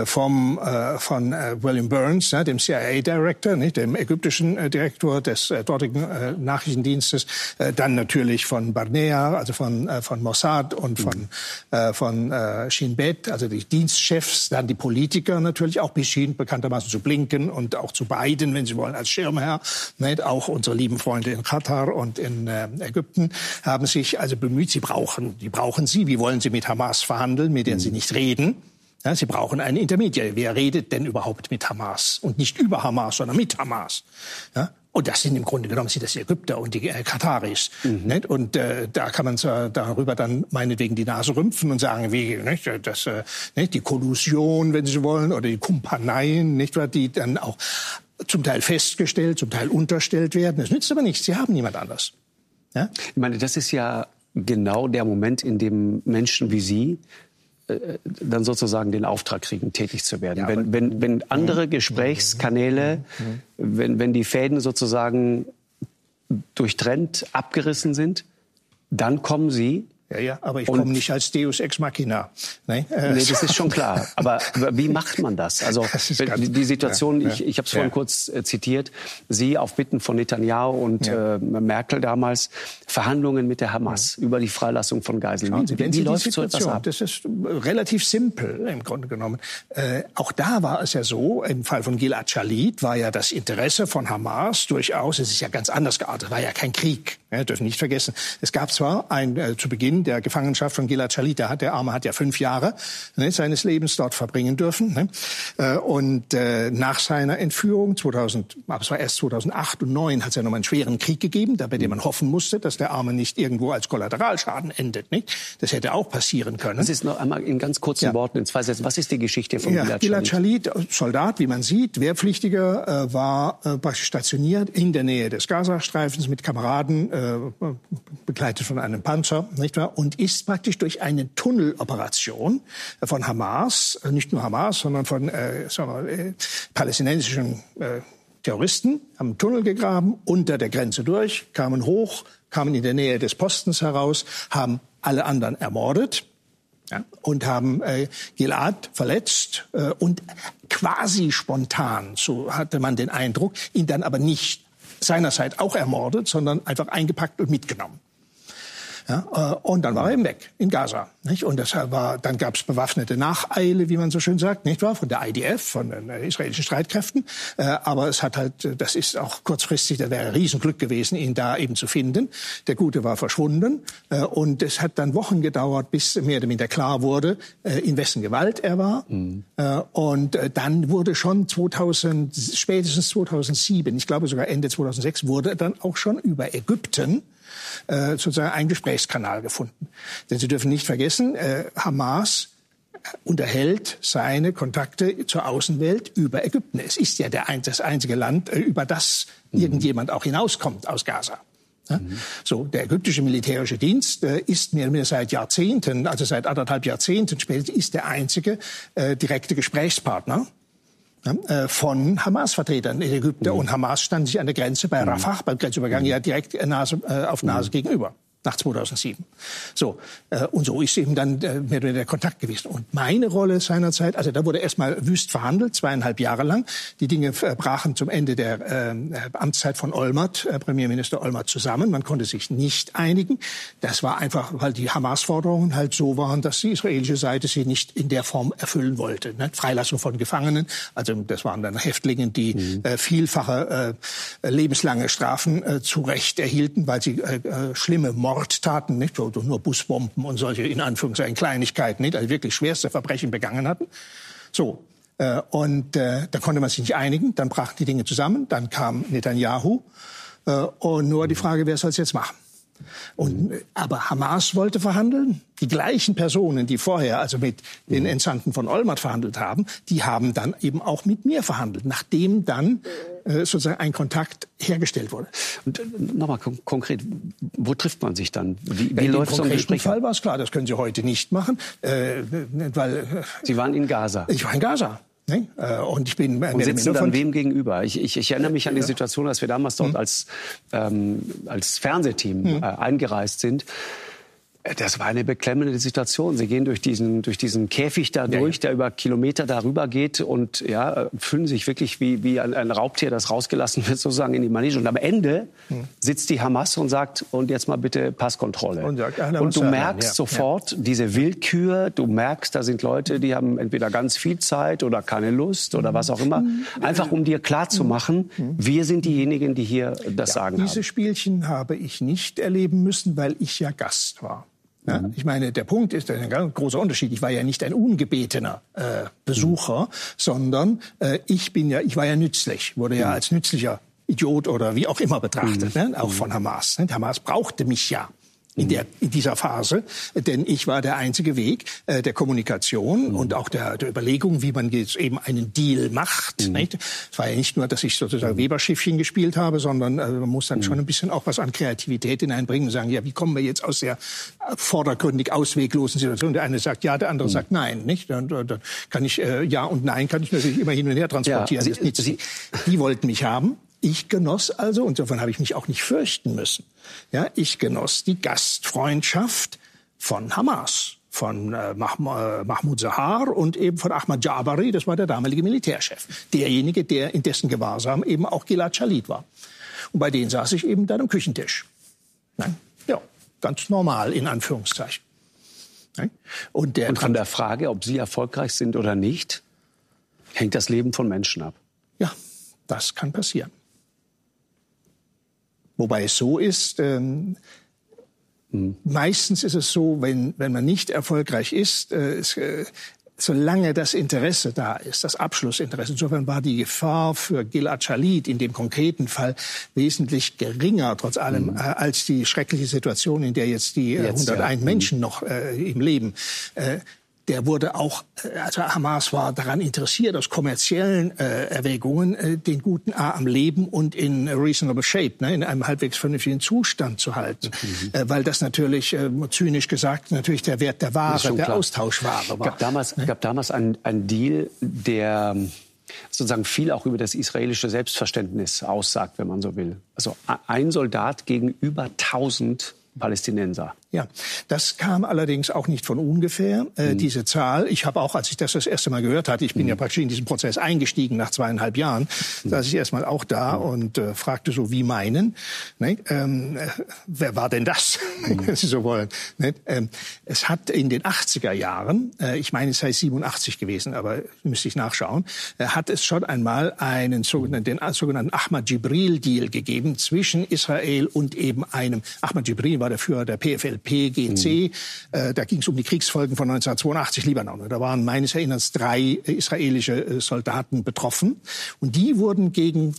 Von William Burns, dem CIA-Director, dem ägyptischen Direktor des dortigen Nachrichtendienstes, dann natürlich von Barnea, also von Mossad und von Shin Bet, also die Dienstchefs, dann die Politiker natürlich, auch bis hin bekanntermaßen zu Blinken und auch zu Biden, wenn Sie wollen, als Schirmherr, auch unsere lieben Freunde in Katar und in Ägypten haben sich also bemüht, die brauchen sie, wie wollen sie mit Hamas verhandeln, mit denen sie nicht reden. Ja, sie brauchen einen Intermediär. Wer redet denn überhaupt mit Hamas? Und nicht über Hamas, sondern mit Hamas. Ja? Und das sind im Grunde genommen die Ägypter und die Kataris. Nicht? Und da kann man darüber dann meinetwegen die Nase rümpfen und sagen, wie, nicht? Nicht? Die Kollusion, wenn Sie so wollen, oder die Kumpaneien, nicht? Die dann auch zum Teil festgestellt, zum Teil unterstellt werden. Das nützt aber nichts. Sie haben niemand anders. Ja? Ich meine, das ist ja genau der Moment, in dem Menschen wie Sie dann sozusagen den Auftrag kriegen, tätig zu werden. Ja, wenn andere Gesprächskanäle, wenn die Fäden sozusagen durchtrennt, abgerissen sind, dann kommen Sie Ja, aber ich komme nicht als Deus Ex Machina. Nee, das ist schon klar. Aber wie macht man das? Also die Situation, ich habe es vorhin kurz zitiert, Sie auf Bitten von Netanyahu und Merkel damals, Verhandlungen mit der Hamas über die Freilassung von Geiseln. Wie läuft so etwas ab? Das ist relativ simpel im Grunde genommen. Auch da war es ja so, im Fall von Gilad Shalit war ja das Interesse von Hamas durchaus, es ist ja ganz anders geartet, war ja kein Krieg. Ja, dürfen nicht vergessen. Es gab zwar zu Beginn der Gefangenschaft von Gilad Shalit, der Arme hat ja 5 Jahre seines Lebens dort verbringen dürfen. Und nach seiner Entführung, aber es war erst 2008 und 2009, hat es ja noch mal einen schweren Krieg gegeben, bei dem man hoffen musste, dass der Arme nicht irgendwo als Kollateralschaden endet. Nicht? Das hätte auch passieren können. Das ist noch einmal in ganz kurzen Worten, in 2 Sätzen. Was ist die Geschichte von Gilad Shalit? Gilad Shalit, Soldat, wie man sieht, Wehrpflichtiger, war praktisch stationiert in der Nähe des Gazastreifens mit Kameraden, begleitet von einem Panzer, nicht wahr? Und ist praktisch durch eine Tunneloperation von Hamas, nicht nur Hamas, sondern von palästinensischen Terroristen, haben einen Tunnel gegraben, unter der Grenze durch, kamen hoch, kamen in der Nähe des Postens heraus, haben alle anderen ermordet. Ja, und haben Gilad verletzt und quasi spontan, so hatte man den Eindruck, ihn dann aber nicht seinerzeit auch ermordet, sondern einfach eingepackt und mitgenommen. Ja, und dann war er eben weg, in Gaza. Nicht? Und dann gab es bewaffnete Nacheile, wie man so schön sagt, nicht wahr? Von der IDF, von den israelischen Streitkräften. Aber es hat das ist auch kurzfristig, da wäre ein Riesenglück gewesen, ihn da eben zu finden. Der Gute war verschwunden. Und es hat dann Wochen gedauert, bis mehr oder minder klar wurde, in wessen Gewalt er war. Und dann wurde schon spätestens 2007, ich glaube sogar Ende 2006, wurde dann auch schon über Ägypten sozusagen ein Gesprächskanal gefunden. Denn Sie dürfen nicht vergessen, Hamas unterhält seine Kontakte zur Außenwelt über Ägypten. Es ist ja das einzige Land, über das irgendjemand auch hinauskommt aus Gaza. Ja? So, der ägyptische militärische Dienst ist mehr oder weniger seit Jahrzehnten, also seit 1,5 Jahrzehnten später, ist der einzige direkte Gesprächspartner von Hamas-Vertretern in Ägypten. Und Hamas stand sich an der Grenze bei Rafah, beim Grenzübergang, ja direkt Nase auf Nase gegenüber. Nach 2007. So, und so ist eben dann mehr oder weniger der Kontakt gewesen. Und meine Rolle seinerzeit, also da wurde erstmal wüst verhandelt, 2,5 Jahre lang. Die Dinge brachen zum Ende der Amtszeit von Olmert, Premierminister Olmert, zusammen. Man konnte sich nicht einigen. Das war einfach, weil die Hamas-Forderungen halt so waren, dass die israelische Seite sie nicht in der Form erfüllen wollte. Ne? Freilassung von Gefangenen, also das waren dann Häftlinge, die vielfache lebenslange Strafen zu Recht erhielten, weil sie schlimme Mordtaten, nicht nur Busbomben und solche in Anführungszeichen Kleinigkeiten, nicht, also wirklich schwerste Verbrechen begangen hatten. So, und da konnte man sich nicht einigen. Dann brachen die Dinge zusammen. Dann kam Netanyahu und nur die Frage, wer soll es jetzt machen? Aber Hamas wollte verhandeln. Die gleichen Personen, die vorher also mit den Entsandten von Olmert verhandelt haben, die haben dann eben auch mit mir verhandelt, nachdem dann sozusagen ein Kontakt hergestellt wurde. Und nochmal konkret, wo trifft man sich dann? Wie läuft so ein Gespräch? Im Fall war es klar, das können Sie heute nicht machen, weil Sie waren in Gaza. Ich war in Gaza. Und ich bin und sitzen dann wem gegenüber? Ich erinnere mich an die Situation, als wir damals dort als Fernsehteam eingereist sind. Das war eine beklemmende Situation. Sie gehen durch diesen Käfig da durch, der über Kilometer darüber geht und fühlen sich wirklich wie ein Raubtier, das rausgelassen wird, sozusagen in die Manege. Und am Ende sitzt die Hamas und sagt, und jetzt mal bitte Passkontrolle. Und du merkst sofort diese Willkür, du merkst, da sind Leute, die haben entweder ganz viel Zeit oder keine Lust oder was auch immer. Einfach um dir klarzumachen, wir sind diejenigen, die hier das Sagen haben. Diese Spielchen habe ich nicht erleben müssen, weil ich ja Gast war. Ja, ich meine, der Punkt ist, ein ganz großer Unterschied. Ich war ja nicht ein ungebetener Besucher, sondern ich war ja nützlich, wurde ja als nützlicher Idiot oder wie auch immer betrachtet, auch von Hamas. Hamas brauchte mich ja in dieser Phase, denn ich war der einzige Weg der Kommunikation und auch der Überlegung, wie man jetzt eben einen Deal macht. Nicht? Es war ja nicht nur, dass ich sozusagen Weberschiffchen gespielt habe, sondern man muss dann schon ein bisschen auch was an Kreativität hineinbringen und sagen, ja, wie kommen wir jetzt aus der vordergründig ausweglosen Situation? Der eine sagt ja, der andere sagt nein. Nicht? Und dann kann ich ja und nein kann ich natürlich immer hin und her transportieren. Ja, die wollten mich haben. Ich genoss also, und davon habe ich mich auch nicht fürchten müssen, ja, ich genoss die Gastfreundschaft von Hamas, von Mahmoud Zahar und eben von Ahmad Jabari, das war der damalige Militärchef. Derjenige, der in dessen Gewahrsam eben auch Gilad Shalit war. Und bei denen saß ich eben dann am Küchentisch. Nein? Ja, ganz normal, in Anführungszeichen. Nein? Und von der Frage, ob Sie erfolgreich sind oder nicht, hängt das Leben von Menschen ab. Ja, das kann passieren. Wobei es so ist, meistens ist es so, wenn man nicht erfolgreich ist, solange das Interesse da ist, das Abschlussinteresse, insofern war die Gefahr für Gilad Shalit in dem konkreten Fall wesentlich geringer, trotz allem, als die schreckliche Situation, in der jetzt die 101 Menschen noch im Leben. Der wurde auch, also Hamas war daran interessiert, aus kommerziellen Erwägungen den Guten am Leben und in reasonable shape, ne, in einem halbwegs vernünftigen Zustand zu halten. Weil das natürlich, zynisch gesagt, natürlich der Wert der Ware, der Austauschware war. Gab damals einen Deal, der sozusagen viel auch über das israelische Selbstverständnis aussagt, wenn man so will. Also ein Soldat gegenüber 1000 Palästinenser. Ja, das kam allerdings auch nicht von ungefähr, diese Zahl. Ich habe auch, als ich das erste Mal gehört hatte, ich bin ja praktisch in diesen Prozess eingestiegen nach 2,5 Jahren, saß ich erstmal auch da und fragte so, wie meinen? Ne? Wer war denn das, wenn Sie so wollen? Ne? Es hat in den 80er Jahren, ich meine, es sei 87 gewesen, aber müsste ich nachschauen, hat es schon einmal den sogenannten Ahmad Jibril-Deal gegeben zwischen Israel und eben einem, Ahmad Jibril war der Führer der PFLP-GC, da ging es um die Kriegsfolgen von 1982 Libanon. Da waren meines Erachtens 3 israelische Soldaten betroffen und die wurden gegen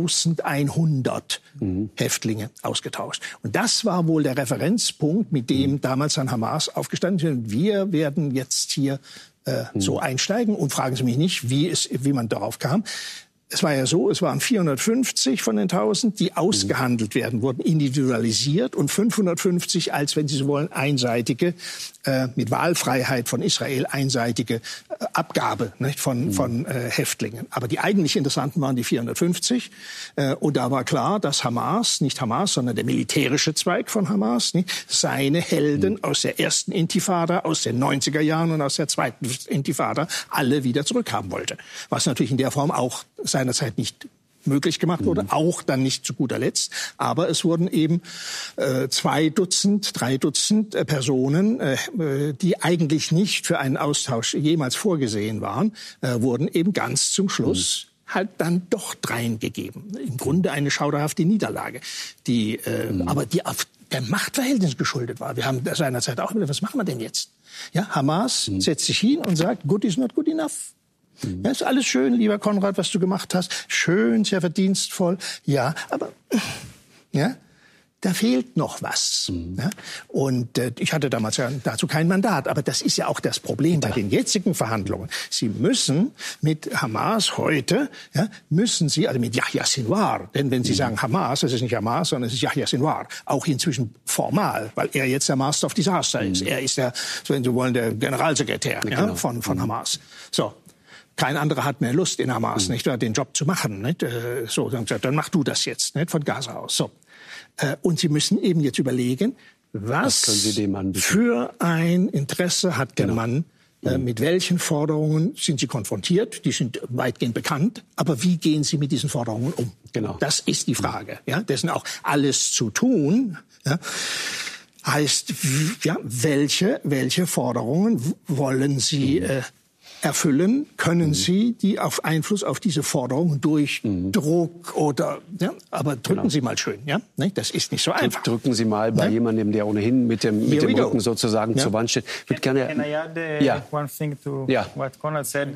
1100 Häftlinge ausgetauscht. Und das war wohl der Referenzpunkt, mit dem damals an Hamas aufgestanden ist. Wir werden jetzt hier so einsteigen und fragen Sie mich nicht, wie man darauf kam. Es war ja so, es waren 450 von den 1000, die ausgehandelt werden, wurden individualisiert und 550 als, wenn Sie so wollen, einseitige, mit Wahlfreiheit von Israel, einseitige Abgabe, nicht, von Häftlingen. Aber die eigentlich Interessanten waren die 450. Und da war klar, dass Hamas, nicht Hamas, sondern der militärische Zweig von Hamas, nicht, seine Helden aus der ersten Intifada, aus den 90er Jahren und aus der zweiten Intifada alle wieder zurückhaben wollte. Was natürlich in der Form auch seinerzeit nicht möglich gemacht wurde, auch dann nicht zu guter Letzt. Aber es wurden eben 3 Dutzend Personen, die eigentlich nicht für einen Austausch jemals vorgesehen waren, wurden eben ganz zum Schluss halt dann doch dreingegeben. Im Grunde eine schauderhafte Niederlage, die aber die auf der Machtverhältnis geschuldet war. Wir haben seinerzeit auch wieder, was machen wir denn jetzt? Ja, Hamas setzt sich hin und sagt, good is not good enough. Ja, ist alles schön, lieber Konrad, was du gemacht hast. Schön, sehr verdienstvoll. Ja, aber ja, da fehlt noch was. Ja? Und ich hatte damals ja dazu kein Mandat. Aber das ist ja auch das Problem bei den jetzigen Verhandlungen. Sie müssen mit Hamas heute, ja, also mit Yahya Sinwar, denn wenn Sie sagen Hamas, es ist nicht Hamas, sondern es ist Yahya Sinwar, auch inzwischen formal, weil er jetzt der Master of Disaster ist. Er ist der, wenn Sie wollen, der Generalsekretär von Hamas. So. Kein anderer hat mehr Lust in Hamas, nicht, den Job zu machen. Nicht? So, dann mach du das jetzt, nicht, von Gaza aus. So. Und Sie müssen eben jetzt überlegen, was für ein Interesse hat der Mann, mit welchen Forderungen sind Sie konfrontiert? Die sind weitgehend bekannt. Aber wie gehen Sie mit diesen Forderungen um? Genau. Das ist die Frage. Ja? Dessen auch alles zu tun, ja, heißt, ja, welche Forderungen wollen Sie erfüllen, können Sie die auf Einfluss auf diese Forderung durch Druck oder, ja, aber drücken Sie mal schön, ja? Das ist nicht so einfach. Drücken Sie mal bei jemandem, der ohnehin mit dem Rücken sozusagen zur Wand steht. Can I add one thing to what Konrad said?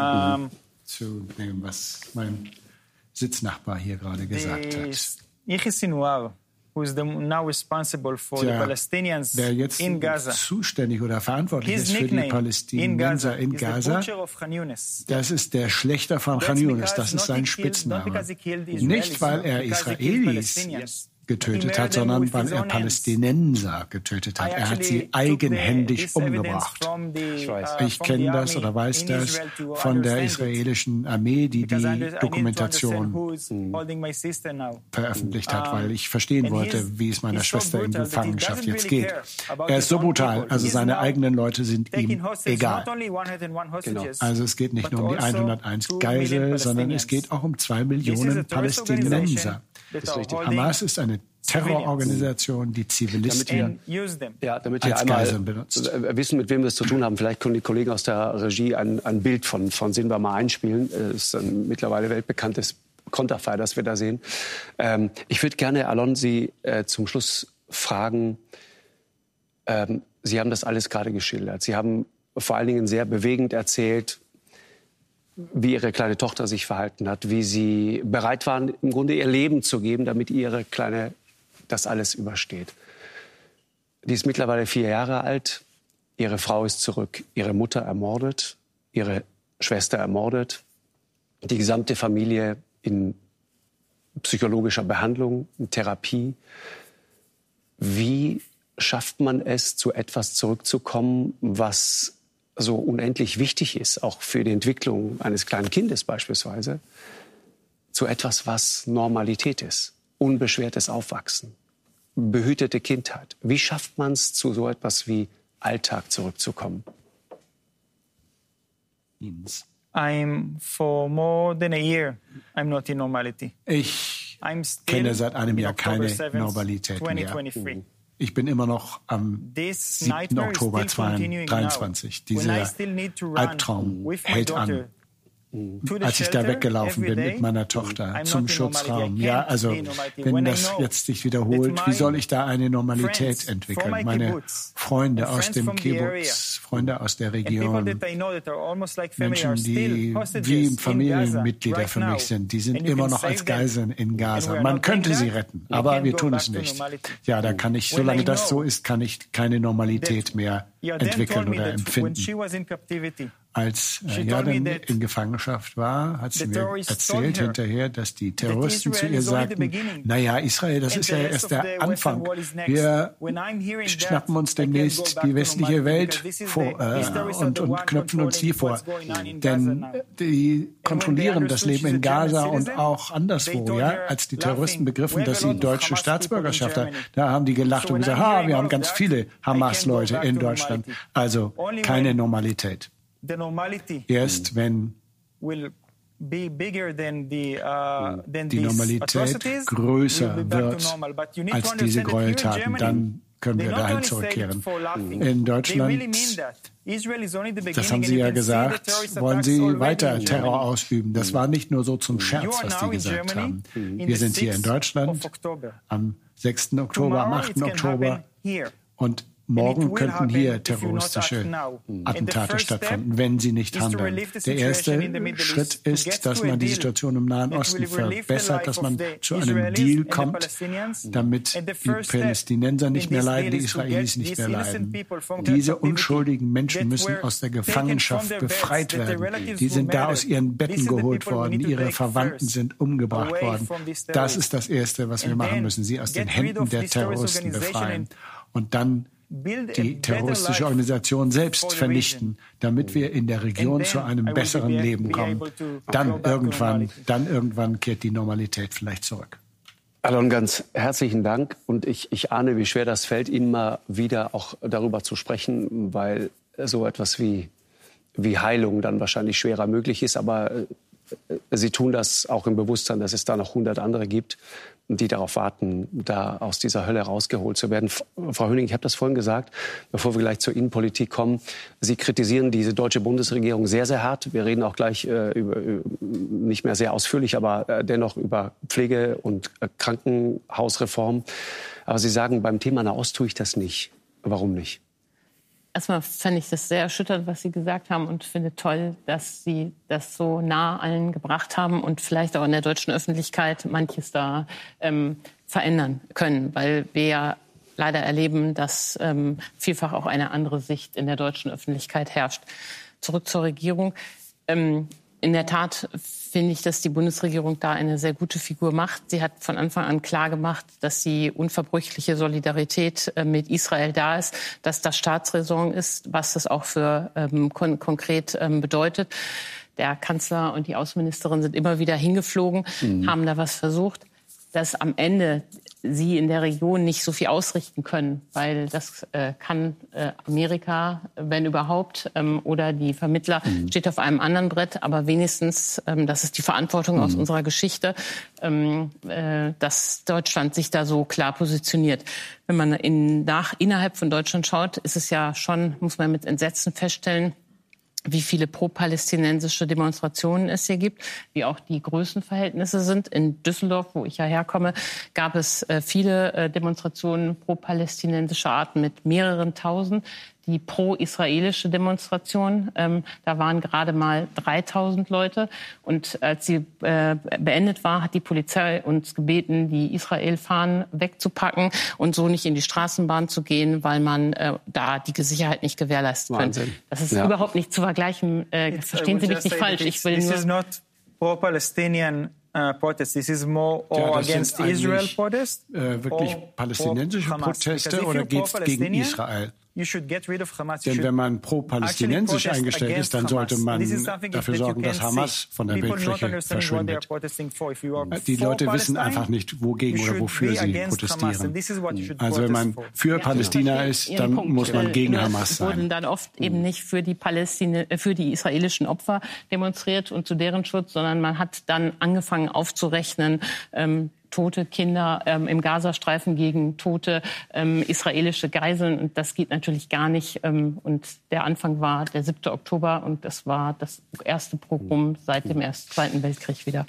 Zu dem, was mein Sitznachbar hier gerade gesagt hat. Yahya Sinwar, who is now responsible for the Palestinians in Gaza. Zuständig oder verantwortlich ist für die Palästinenser in Gaza. Das ist der Schlächter von Khan Yunis. Das ist sein Spitzname. Nicht, weil er Israeli ist, getötet hat, sondern weil er Palästinenser getötet hat. Er hat sie eigenhändig umgebracht. Ich kenne das oder weiß das von der israelischen Armee, die Dokumentation veröffentlicht hat, weil ich verstehen wollte, wie es meiner Schwester in Gefangenschaft jetzt geht. Er ist so brutal, also seine eigenen Leute sind ihm egal. Genau. Also es geht nicht nur um die 101 Geisel, sondern es geht auch um 2 Millionen Palästinenser. Hamas ist eine Terrororganisation, die Zivilisten damit wir einmal wissen, mit wem wir es zu tun haben. Vielleicht können die Kollegen aus der Regie ein Bild von Sinwar mal einspielen. Das ist ein mittlerweile weltbekanntes Konterfei, das wir da sehen. Ich würde gerne, Alon, Sie zum Schluss fragen, Sie haben das alles gerade geschildert. Sie haben vor allen Dingen sehr bewegend erzählt, wie Ihre kleine Tochter sich verhalten hat, wie Sie bereit waren, im Grunde ihr Leben zu geben, damit Ihre Kleine das alles übersteht. Die ist mittlerweile 4 Jahre alt. Ihre Frau ist zurück. Ihre Mutter ermordet, ihre Schwester ermordet. Die gesamte Familie in psychologischer Behandlung, in Therapie. Wie schafft man es, zu etwas zurückzukommen, was so unendlich wichtig ist, auch für die Entwicklung eines kleinen Kindes beispielsweise, zu etwas, was Normalität ist, unbeschwertes Aufwachsen, behütete Kindheit. Wie schafft man es, zu so etwas wie Alltag zurückzukommen? For more than a year, I'm not in normality. Ich kenne seit einem Jahr keine Normalität mehr. Ich bin immer noch am 7. Oktober 2023. Dieser Albtraum hält an. Als ich da weggelaufen bin mit meiner Tochter zum Schutzraum. Ja, also wenn das jetzt sich wiederholt, wie soll ich da eine Normalität entwickeln? Meine Freunde aus dem Kibbutz, Freunde aus der Region, Menschen, die wie Familienmitglieder für mich sind, die sind immer noch als Geiseln in Gaza. Man könnte sie retten, aber wir tun es nicht. Ja, da kann ich, solange das so ist, kann ich keine Normalität mehr entwickeln oder empfinden. Als Yarden in Gefangenschaft war, hat sie mir erzählt hinterher, dass die Terroristen zu ihr sagten, naja, Israel, das ist ja erst der Anfang. Wir schnappen uns demnächst die westliche Welt vor, und knöpfen uns die vor. Denn die kontrollieren das Leben in Gaza und auch anderswo. Ja? Als die Terroristen begriffen, dass sie deutsche Staatsbürgerschaft haben, da haben die gelacht und gesagt, wir haben ganz viele Hamas-Leute in Deutschland. Also keine Normalität. Erst wenn die Normalität größer wird als diese Gräueltaten, dann können wir dahin zurückkehren. In Deutschland, das haben Sie ja gesagt, wollen Sie weiter Terror ausüben. Das war nicht nur so zum Scherz, was die gesagt haben. Wir sind hier in Deutschland am 6. Oktober, am 8. Oktober und morgen könnten hier terroristische Attentate stattfinden, wenn sie nicht handeln. Der erste Schritt ist, dass man die Situation im Nahen Osten verbessert, dass man zu einem Deal kommt, damit die Palästinenser nicht mehr leiden, die Israelis nicht mehr leiden. Diese unschuldigen Menschen müssen aus der Gefangenschaft befreit werden. Die sind da aus ihren Betten geholt worden, ihre Verwandten sind umgebracht worden. Das ist das Erste, was wir machen müssen, sie aus den Händen der Terroristen befreien. Und dann die terroristische Organisation selbst vernichten, damit wir in der Region zu einem besseren Leben kommen. Dann irgendwann kehrt die Normalität vielleicht zurück. Alon, ganz herzlichen Dank. Und ich ahne, wie schwer das fällt, Ihnen mal wieder auch darüber zu sprechen, weil so etwas wie Heilung dann wahrscheinlich schwerer möglich ist. Aber Sie tun das auch im Bewusstsein, dass es da noch 100 andere gibt, die darauf warten, da aus dieser Hölle rausgeholt zu werden. Frau Höning, ich habe das vorhin gesagt, bevor wir gleich zur Innenpolitik kommen. Sie kritisieren diese deutsche Bundesregierung sehr, sehr hart. Wir reden auch gleich nicht mehr sehr ausführlich, aber dennoch über Pflege- und Krankenhausreform. Aber Sie sagen, beim Thema Nahost tue ich das nicht. Warum nicht? Erstmal fände ich das sehr erschütternd, was Sie gesagt haben, und finde toll, dass Sie das so nah allen gebracht haben und vielleicht auch in der deutschen Öffentlichkeit manches da verändern können, weil wir ja leider erleben, dass vielfach auch eine andere Sicht in der deutschen Öffentlichkeit herrscht. Zurück zur Regierung. in der Tat finde ich, dass die Bundesregierung da eine sehr gute Figur macht. Sie hat von Anfang an klar gemacht, dass die unverbrüchliche Solidarität mit Israel da ist, dass das Staatsräson ist, was das auch für konkret bedeutet. Der Kanzler und die Außenministerin sind immer wieder hingeflogen, haben da was versucht. Dass am Ende sie in der Region nicht so viel ausrichten können, weil das kann Amerika, wenn überhaupt, oder die Vermittler, steht auf einem anderen Brett. Aber wenigstens, das ist die Verantwortung aus unserer Geschichte, dass Deutschland sich da so klar positioniert. Wenn man innerhalb von Deutschland schaut, ist es ja schon, muss man mit Entsetzen feststellen, wie viele pro-palästinensische Demonstrationen es hier gibt, wie auch die Größenverhältnisse sind. In Düsseldorf, wo ich ja herkomme, gab es viele Demonstrationen pro-palästinensischer Art mit mehreren Tausend. Die pro-israelische Demonstration, da waren gerade mal 3000 Leute. Und als sie beendet war, hat die Polizei uns gebeten, die Israel-Fahnen wegzupacken und so nicht in die Straßenbahn zu gehen, weil man da die Sicherheit nicht gewährleisten könnte. Das ist überhaupt nicht zu vergleichen. Verstehen Sie mich nicht falsch. Ich will nur... Pro-Palestinian protest. This is more against Israel protest. Wirklich palästinensische Proteste oder geht es gegen Israel? Denn wenn man pro-palästinensisch eingestellt ist, dann sollte man dafür sorgen, dass Hamas von der Bildfläche verschwindet. Die Leute wissen einfach nicht, wogegen oder wofür sie protestieren. Also wenn man für Palästina ist, dann muss man gegen Hamas sein. Es wurden dann oft eben nicht für die israelischen Opfer demonstriert und zu deren Schutz, sondern man hat dann angefangen aufzurechnen, tote Kinder im Gazastreifen gegen tote israelische Geiseln. Und das geht natürlich gar nicht. Und der Anfang war der 7. Oktober und das war das erste Pogrom seit dem Zweiten Weltkrieg wieder.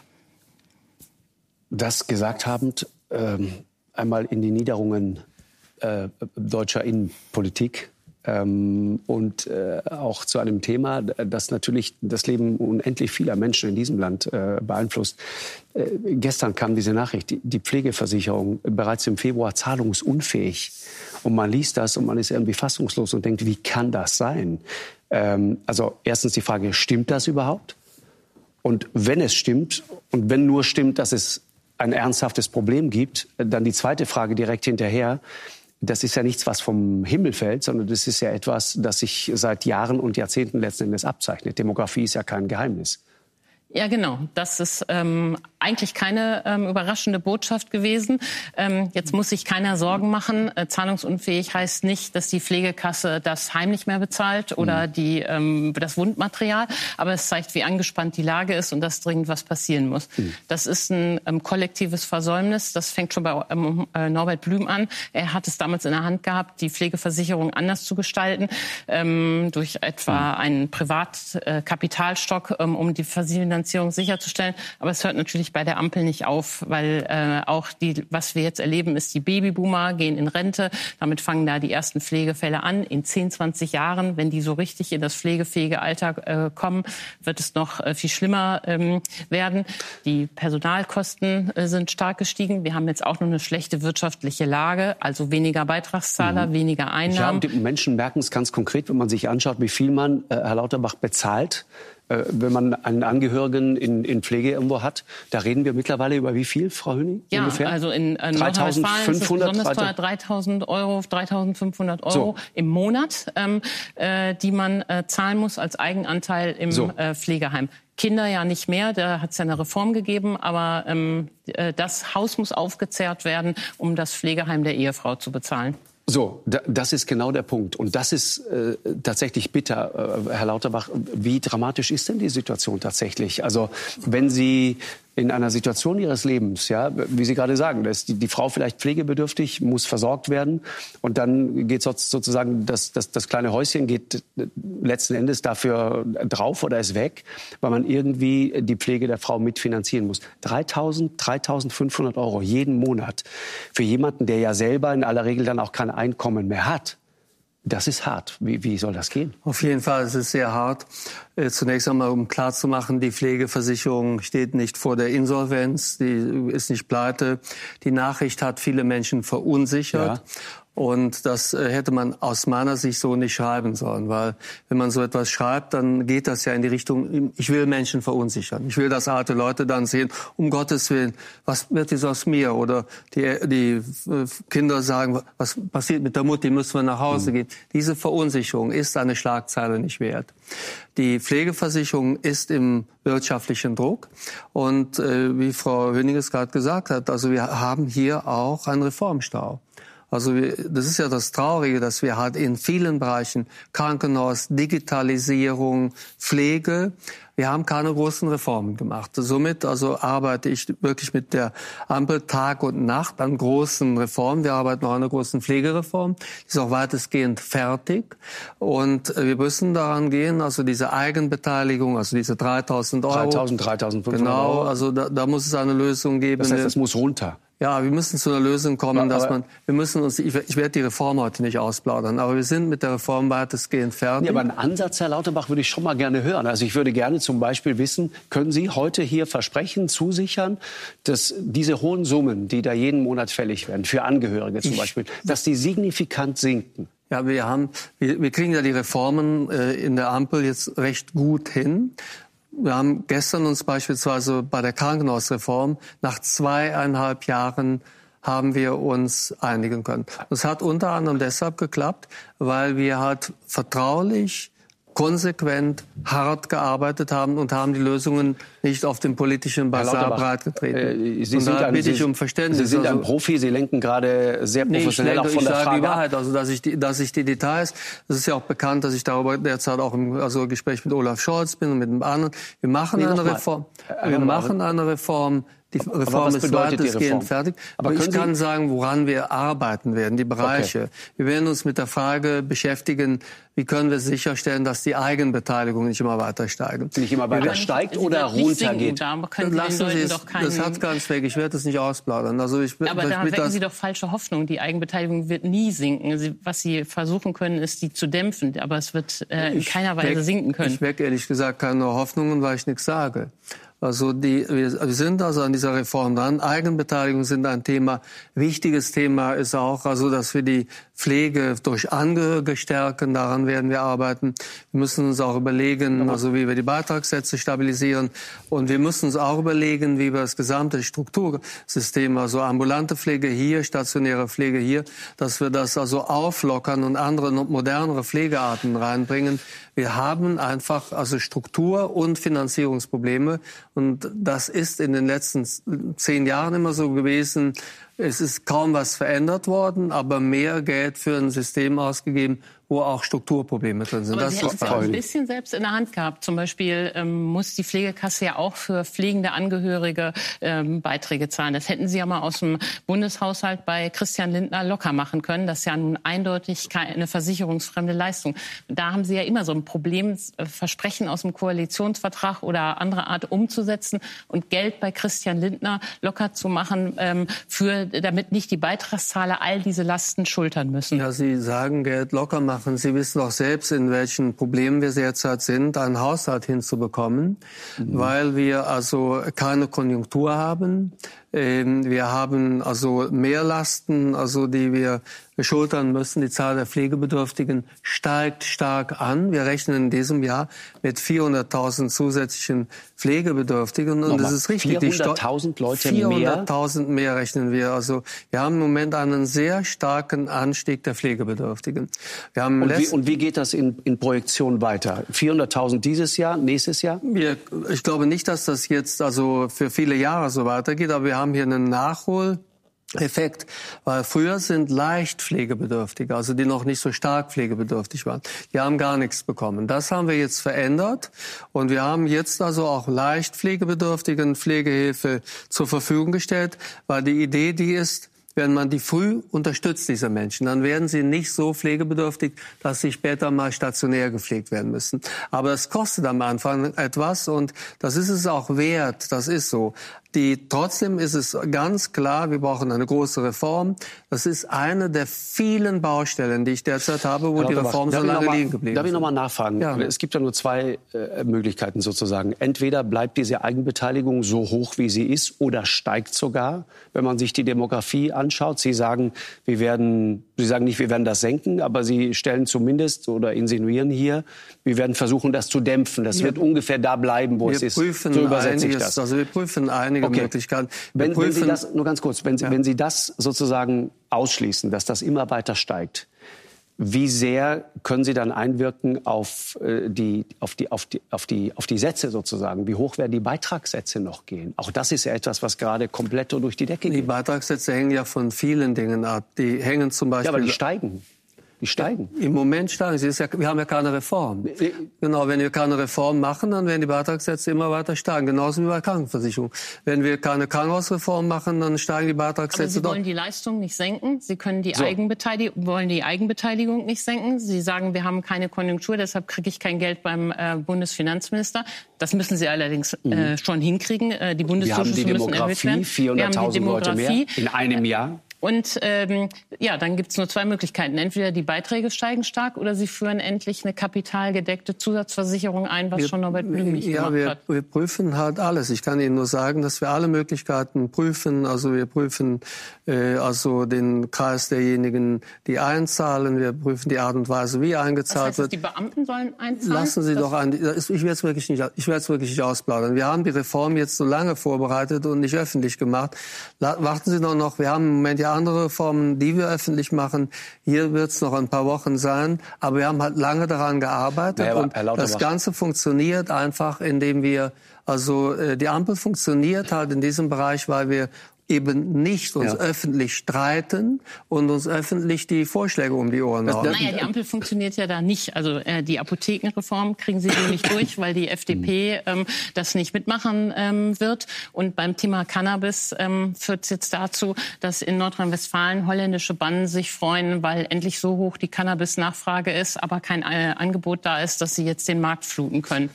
Das gesagt habend, einmal in die Niederungen deutscher Innenpolitik. Und auch zu einem Thema, das natürlich das Leben unendlich vieler Menschen in diesem Land beeinflusst. Gestern kam diese Nachricht, die Pflegeversicherung bereits im Februar zahlungsunfähig. Und man liest das und man ist irgendwie fassungslos und denkt, wie kann das sein? Also erstens die Frage, stimmt das überhaupt? Und wenn es stimmt und wenn nur stimmt, dass es ein ernsthaftes Problem gibt, dann die zweite Frage direkt hinterher. Das ist ja nichts, was vom Himmel fällt, sondern das ist ja etwas, das sich seit Jahren und Jahrzehnten letzten Endes abzeichnet. Demografie ist ja kein Geheimnis. Ja, genau. Das ist eigentlich keine überraschende Botschaft gewesen. Jetzt muss sich keiner Sorgen machen. Zahlungsunfähig heißt nicht, dass die Pflegekasse das Heim nicht mehr bezahlt oder das Wundmaterial. Aber es zeigt, wie angespannt die Lage ist und dass dringend was passieren muss. Das ist ein kollektives Versäumnis. Das fängt schon bei Norbert Blüm an. Er hat es damals in der Hand gehabt, die Pflegeversicherung anders zu gestalten, durch etwa einen Privatkapitalstock, um die Finanzierung sicherzustellen. Aber es hört natürlich bei der Ampel nicht auf, weil auch was wir jetzt erleben, ist, die Babyboomer gehen in Rente. Damit fangen da die ersten Pflegefälle an. In 10, 20 Jahren, wenn die so richtig in das pflegefähige Alter kommen, wird es noch viel schlimmer werden. Die Personalkosten sind stark gestiegen. Wir haben jetzt auch noch eine schlechte wirtschaftliche Lage, also weniger Beitragszahler, weniger Einnahmen. Ja, und die Menschen merken es ganz konkret, wenn man sich anschaut, wie viel man, Herr Lauterbach, bezahlt. Wenn man einen Angehörigen in Pflege irgendwo hat, da reden wir mittlerweile über wie viel, Frau Höning? Ja, ungefähr? Also in Nordrhein-Westfalen ist es besonders teuer, 3.000 Euro, 3.500 Euro im Monat, die man zahlen muss als Eigenanteil im Pflegeheim. Kinder ja nicht mehr, da hat es ja eine Reform gegeben, aber das Haus muss aufgezehrt werden, um das Pflegeheim der Ehefrau zu bezahlen. So, das ist genau der Punkt. Und das ist tatsächlich bitter, Herr Lauterbach. Wie dramatisch ist denn die Situation tatsächlich? Also wenn Sie in einer Situation Ihres Lebens, ja, wie Sie gerade sagen, da ist die Frau vielleicht pflegebedürftig, muss versorgt werden und dann geht sozusagen das kleine Häuschen geht letzten Endes dafür drauf oder ist weg, weil man irgendwie die Pflege der Frau mitfinanzieren muss. 3.500 Euro jeden Monat für jemanden, der ja selber in aller Regel dann auch kein Einkommen mehr hat. Das ist hart. Wie soll das gehen? Auf jeden Fall, es ist sehr hart. Zunächst einmal, um klarzumachen, die Pflegeversicherung steht nicht vor der Insolvenz, die ist nicht pleite. Die Nachricht hat viele Menschen verunsichert. Ja. Und das hätte man aus meiner Sicht so nicht schreiben sollen, weil wenn man so etwas schreibt, dann geht das ja in die Richtung, ich will Menschen verunsichern. Ich will, dass alte Leute dann sehen, um Gottes Willen, was wird jetzt aus mir? Oder die Kinder sagen, was passiert mit der Mutti, müssen wir nach Hause gehen. Diese Verunsicherung ist eine Schlagzeile nicht wert. Die Pflegeversicherung ist im wirtschaftlichen Druck. Und wie Frau Höniges gerade gesagt hat, also wir haben hier auch einen Reformstau. Also das ist ja das Traurige, dass wir halt in vielen Bereichen Krankenhaus, Digitalisierung, Pflege, wir haben keine großen Reformen gemacht. Somit also arbeite ich wirklich mit der Ampel Tag und Nacht an großen Reformen. Wir arbeiten noch an einer großen Pflegereform. Die ist auch weitestgehend fertig. Und wir müssen daran gehen, also diese Eigenbeteiligung, also diese 3.000 Euro. 3.500 Euro. Genau, also da muss es eine Lösung geben. Das heißt, das muss runter. Ja, wir müssen zu einer Lösung kommen, ich werde die Reform heute nicht ausplaudern, aber wir sind mit der Reform weitestgehend fertig. Ja, aber einen Ansatz, Herr Lauterbach, würde ich schon mal gerne hören. Also ich würde gerne zum Beispiel wissen, können Sie heute hier versprechen, zusichern, dass diese hohen Summen, die da jeden Monat fällig werden, für Angehörige zum Beispiel, dass die signifikant sinken? Ja, wir kriegen ja die Reformen in der Ampel jetzt recht gut hin. Wir haben gestern uns beispielsweise bei der Krankenhausreform nach 2,5 Jahren haben wir uns einigen können. Das hat unter anderem deshalb geklappt, weil wir halt vertraulich, konsequent, hart gearbeitet haben und haben die Lösungen nicht auf dem politischen Basar breitgetreten. Sie sind bitte ich um Verständnis. Sie sind ein Profi, Sie lenken gerade sehr professionell auch von der Frage ab. Ich sage die Wahrheit, also dass ich die Details, das ist ja auch bekannt, dass ich darüber derzeit auch im Gespräch mit Olaf Scholz bin und mit einem anderen. Wir machen eine Reform. Die Reform ist weitestgehend fertig. Aber ich kann sagen, woran wir arbeiten werden, die Bereiche. Okay. Wir werden uns mit der Frage beschäftigen, wie können wir sicherstellen, dass die Eigenbeteiligung nicht immer weiter steigt. Nicht immer weiter steigt oder runtergeht. Lassen Sie es, das hat ganz weg. Ich werde es nicht ausplaudern. Aber da wecken Sie doch falsche Hoffnung. Die Eigenbeteiligung wird nie sinken. Was Sie versuchen können, ist, die zu dämpfen. Aber es wird in keiner Weise sinken können. Ich wecke ehrlich gesagt keine Hoffnungen, weil ich nichts sage. Also wir sind also an dieser Reform dran. Eigenbeteiligung sind ein Thema. Wichtiges Thema ist auch, also dass wir die Pflege durch Angehörige stärken. Daran werden wir arbeiten. Wir müssen uns auch überlegen, also wie wir die Beitragssätze stabilisieren. Und wir müssen uns auch überlegen, wie wir das gesamte Struktursystem, also ambulante Pflege hier, stationäre Pflege hier, dass wir das also auflockern und andere, modernere Pflegearten reinbringen. Wir haben einfach also Struktur- und Finanzierungsprobleme. Und das ist in den letzten 10 Jahren immer so gewesen. Es ist kaum was verändert worden, aber mehr Geld für ein System ausgegeben, wo auch Strukturprobleme drin sind. Aber Sie hätten es ja auch ein bisschen selbst in der Hand gehabt. Zum Beispiel muss die Pflegekasse ja auch für pflegende Angehörige Beiträge zahlen. Das hätten Sie ja mal aus dem Bundeshaushalt bei Christian Lindner locker machen können. Das ist ja nun eindeutig eine versicherungsfremde Leistung. Da haben Sie ja immer so ein Problem, Versprechen aus dem Koalitionsvertrag oder andere Art umzusetzen und Geld bei Christian Lindner locker zu machen, damit nicht die Beitragszahler all diese Lasten schultern müssen. Ja, Sie sagen Geld locker machen. Sie wissen doch selbst, in welchen Problemen wir derzeit sind, einen Haushalt hinzubekommen, weil wir also keine Konjunktur haben. Wir haben also Mehrlasten, also die wir schultern müssen. Die Zahl der Pflegebedürftigen steigt stark an. Wir rechnen in diesem Jahr mit 400.000 zusätzlichen Pflegebedürftigen. Und das ist richtig. 400.000 Leute mehr? 400.000 mehr rechnen wir. Also wir haben im Moment einen sehr starken Anstieg der Pflegebedürftigen. Und wie geht das in Projektion weiter? 400.000 dieses Jahr, nächstes Jahr? Ich glaube nicht, dass das jetzt also für viele Jahre so weitergeht, aber wir haben hier einen Nachholeffekt, weil früher sind leicht Pflegebedürftige, also die noch nicht so stark pflegebedürftig waren, die haben gar nichts bekommen. Das haben wir jetzt verändert und wir haben jetzt also auch leicht Pflegebedürftigen Pflegehilfe zur Verfügung gestellt, weil die Idee die ist, wenn man die früh unterstützt, diese Menschen, dann werden sie nicht so pflegebedürftig, dass sie später mal stationär gepflegt werden müssen. Aber es kostet am Anfang etwas und das ist es auch wert, das ist so. Trotzdem ist es ganz klar, wir brauchen eine große Reform. Das ist eine der vielen Baustellen, die ich derzeit habe, wo die Reform so lange liegen geblieben ist. Darf ich noch mal nachfragen? Ja. Es gibt ja nur 2 Möglichkeiten sozusagen. Entweder bleibt diese Eigenbeteiligung so hoch, wie sie ist, oder steigt sogar, wenn man sich die Demografie anschaut. Sie sagen, wir werden Sie sagen nicht, wir werden das senken, aber Sie stellen zumindest oder insinuieren hier, wir werden versuchen, das zu dämpfen. Das wird ungefähr da bleiben, wo es ist. So übersetze ich das. Also wir prüfen einige Möglichkeiten. Wenn Sie das, nur ganz kurz, wenn Sie das sozusagen ausschließen, dass das immer weiter steigt, wie sehr können Sie dann einwirken auf die Sätze sozusagen? Wie hoch werden die Beitragssätze noch gehen? Auch das ist ja etwas, was gerade komplett durch die Decke geht. Die Beitragssätze hängen ja von vielen Dingen ab. Die hängen zum Beispiel... Ja, aber die steigen. Die steigen. Im Moment steigen sie. Wir haben ja keine Reform. Genau, wenn wir keine Reform machen, dann werden die Beitragssätze immer weiter steigen. Genauso wie bei Krankenversicherung. Wenn wir keine Krankenhausreform machen, dann steigen die Beitragssätze. Aber Sie wollen die Leistung nicht senken. Sie können wollen die Eigenbeteiligung nicht senken. Sie sagen, wir haben keine Konjunktur, deshalb kriege ich kein Geld beim Bundesfinanzminister. Das müssen Sie allerdings schon hinkriegen. Die Bundeszuschüsse müssen erhöht werden. 400.000 Leute mehr in einem Jahr. Und dann gibt es nur zwei Möglichkeiten. Entweder die Beiträge steigen stark oder Sie führen endlich eine kapitalgedeckte Zusatzversicherung ein, was schon Norbert Blümich gemacht hat. Wir prüfen halt alles. Ich kann Ihnen nur sagen, dass wir alle Möglichkeiten prüfen. Also wir prüfen den Kreis derjenigen, die einzahlen. Wir prüfen die Art und Weise, wie eingezahlt wird. Die Beamten sollen einzahlen? Lassen Sie doch an. Ich werde es wirklich nicht ausplaudern. Wir haben die Reform jetzt so lange vorbereitet und nicht öffentlich gemacht. Warten Sie doch noch. Wir haben im Moment ja andere Reformen, die wir öffentlich machen. Hier wird es noch ein paar Wochen sein. Aber wir haben halt lange daran gearbeitet. Ja, und das Ganze funktioniert einfach, indem wir, die Ampel funktioniert halt in diesem Bereich, weil wir eben nicht uns öffentlich streiten und uns öffentlich die Vorschläge um die Ohren hauen. Naja, die Ampel funktioniert ja da nicht. Also die Apothekenreform kriegen Sie nicht durch, weil die FDP das nicht mitmachen wird. Und beim Thema Cannabis führt es jetzt dazu, dass in Nordrhein-Westfalen holländische Banden sich freuen, weil endlich so hoch die Cannabis-Nachfrage ist, aber kein Angebot da ist, dass sie jetzt den Markt fluten können.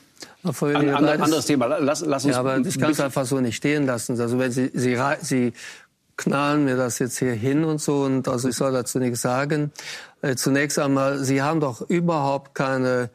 Anderes Thema. Lass uns. Ja, aber ich kann es einfach so nicht stehen lassen. Also wenn Sie knallen mir das jetzt hier hin und so, und also ich soll dazu nichts sagen. Zunächst einmal, Sie haben doch überhaupt keine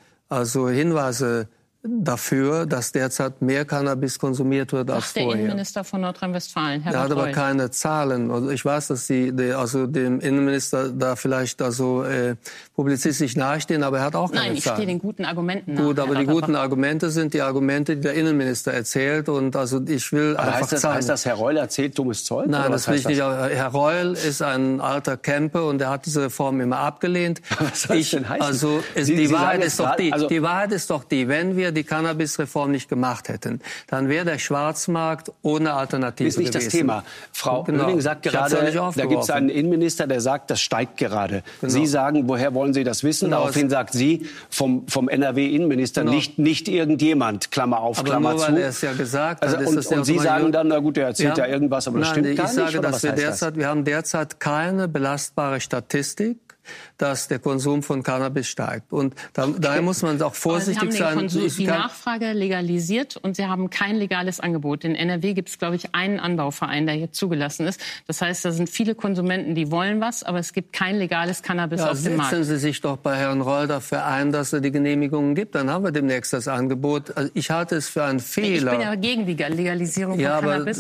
Hinweise dafür, dass derzeit mehr Cannabis konsumiert wird als vorher. Der Innenminister von Nordrhein-Westfalen, Herr Er hat aber keine Zahlen. Also ich weiß, dass dem Innenminister da vielleicht publizistisch nahestehen, aber er hat auch keine Zahlen. Nein, ich stehe den guten Argumenten nach. Gut, aber die guten Argumente sind die Argumente, die der Innenminister erzählt, und ich will aber einfach Zahlen. Heißt das, Herr Reul erzählt dummes Zeug? Nein, das will ich nicht. Herr Reul ist ein alter Campe und er hat diese Reform immer abgelehnt. Was soll das denn heißen? Die Wahrheit ist doch die, wenn wir die Cannabis-Reform nicht gemacht hätten, dann wäre der Schwarzmarkt ohne Alternative gewesen. Das ist nicht das Thema. Frau Oehling sagt gerade, da gibt es einen Innenminister, der sagt, das steigt gerade. Genau. Sie sagen, woher wollen Sie das wissen? Genau. Daraufhin sagt sie vom NRW-Innenminister, nicht irgendjemand, Klammer auf, Klammer zu. Nur weil er es ja gesagt hat. Und Sie sagen dann, na gut, der erzählt ja irgendwas, aber das stimmt gar nicht. Ich sage, wir haben derzeit keine belastbare Statistik, dass der Konsum von Cannabis steigt. Und daher muss man auch vorsichtig sein. Die Nachfrage legalisiert und Sie haben kein legales Angebot. In NRW gibt es, glaube ich, einen Anbauverein, der hier zugelassen ist. Das heißt, da sind viele Konsumenten, die wollen was, aber es gibt kein legales Cannabis auf dem Markt. Setzen Sie sich doch bei Herrn Reul dafür ein, dass er die Genehmigungen gibt. Dann haben wir demnächst das Angebot. Also ich halte es für einen Fehler. Ich bin ja gegen die Legalisierung von Cannabis.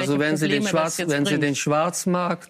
Wenn Sie den Schwarzmarkt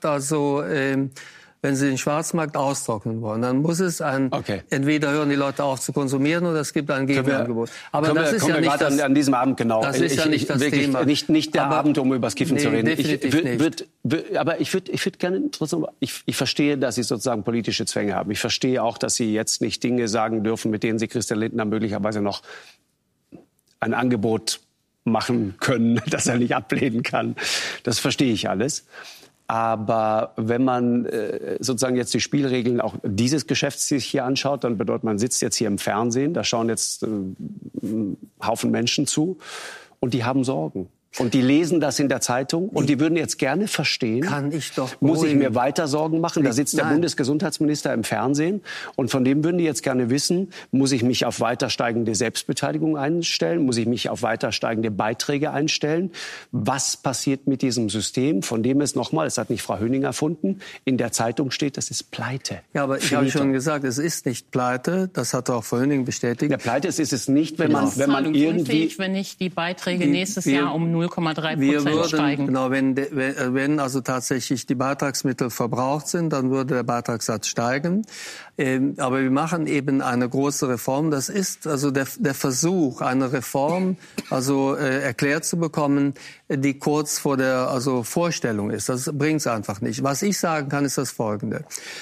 wenn Sie den Schwarzmarkt austrocknen wollen, dann muss es entweder hören die Leute auf zu konsumieren oder es gibt ein Gegenangebot. Aber das ist ja nicht an diesem Abend genau. Das ist ja nicht das Thema. Nicht der Abend, um über das Kiffen zu reden. Definitiv nicht. Aber ich würde gerne trotzdem. Ich verstehe, dass Sie sozusagen politische Zwänge haben. Ich verstehe auch, dass Sie jetzt nicht Dinge sagen dürfen, mit denen Sie Christian Lindner möglicherweise noch ein Angebot machen können, das er nicht ablehnen kann. Das verstehe ich alles. Aber wenn man sozusagen jetzt die Spielregeln auch dieses Geschäfts sich hier anschaut, dann bedeutet, man sitzt jetzt hier im Fernsehen, da schauen jetzt ein Haufen Menschen zu und die haben Sorgen. Und die lesen das in der Zeitung und die würden jetzt gerne verstehen, muss ich mir weiter Sorgen machen? Da sitzt der Bundesgesundheitsminister im Fernsehen und von dem würden die jetzt gerne wissen, muss ich mich auf weiter steigende Selbstbeteiligung einstellen? Muss ich mich auf weiter steigende Beiträge einstellen? Was passiert mit diesem System, von dem es nochmal, das hat nicht Frau Höning erfunden, in der Zeitung steht, das ist Pleite. Ja, aber ich habe schon gesagt, es ist nicht Pleite, das hat auch Frau Höning bestätigt. Der Pleite ist es nicht, wenn man irgendwie... wenn nicht die Beiträge nächstes Jahr um 0% 0,3% steigen. Genau, wenn also tatsächlich die Beitragsmittel verbraucht sind, dann würde der Beitragssatz steigen. Aber wir machen eben eine große Reform. Das ist also der Versuch, eine Reform also erklärt zu bekommen, die kurz vor der Vorstellung ist. Das bringt es einfach nicht. Was ich sagen kann, ist das Folgende.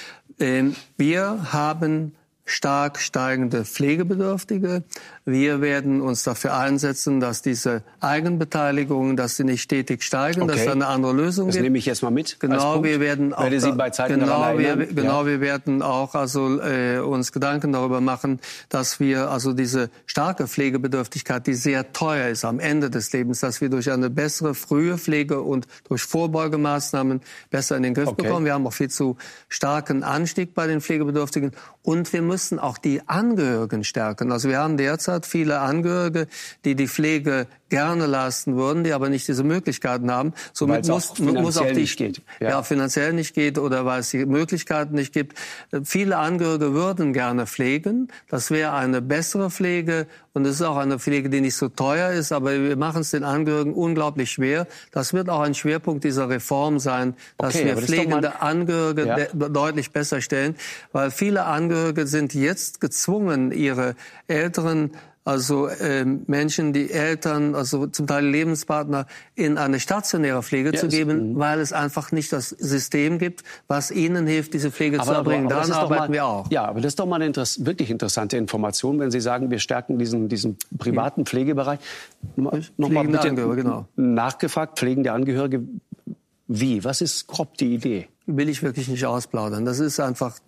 Wir haben stark steigende Pflegebedürftige. Wir werden uns dafür einsetzen, dass diese Eigenbeteiligungen, dass sie nicht stetig steigen, dass es eine andere Lösung gibt. Das nehme ich jetzt mal mit. Genau, wir werden auch Sie bei Zeiten wir werden auch uns Gedanken darüber machen, dass wir diese starke Pflegebedürftigkeit, die sehr teuer ist am Ende des Lebens, dass wir durch eine bessere frühe Pflege und durch Vorbeugemaßnahmen besser in den Griff bekommen. Wir haben auch viel zu starken Anstieg bei den Pflegebedürftigen und wir müssen auch die Angehörigen stärken. Also wir haben derzeit viele Angehörige, die die Pflege gerne leisten würden, die aber nicht diese Möglichkeiten haben. Somit muss auch die nicht geht. Finanziell nicht geht oder weil es die Möglichkeiten nicht gibt. Viele Angehörige würden gerne pflegen. Das wäre eine bessere Pflege und es ist auch eine Pflege, die nicht so teuer ist, aber wir machen es den Angehörigen unglaublich schwer. Das wird auch ein Schwerpunkt dieser Reform sein, dass wir pflegende Angehörige deutlich besser stellen, weil viele Angehörige sind jetzt gezwungen, ihre älteren Menschen, die Eltern, zum Teil Lebenspartner, in eine stationäre Pflege zu geben, weil es einfach nicht das System gibt, was ihnen hilft, diese Pflege zu erbringen. Daran arbeiten wir auch. Ja, aber das ist doch mal eine wirklich interessante Information, wenn Sie sagen, wir stärken diesen privaten Pflegebereich. Nochmal bitte nachgefragt, pflegende Angehörige. Wie? Was ist grob die Idee? Will ich wirklich nicht ausplaudern. Das ist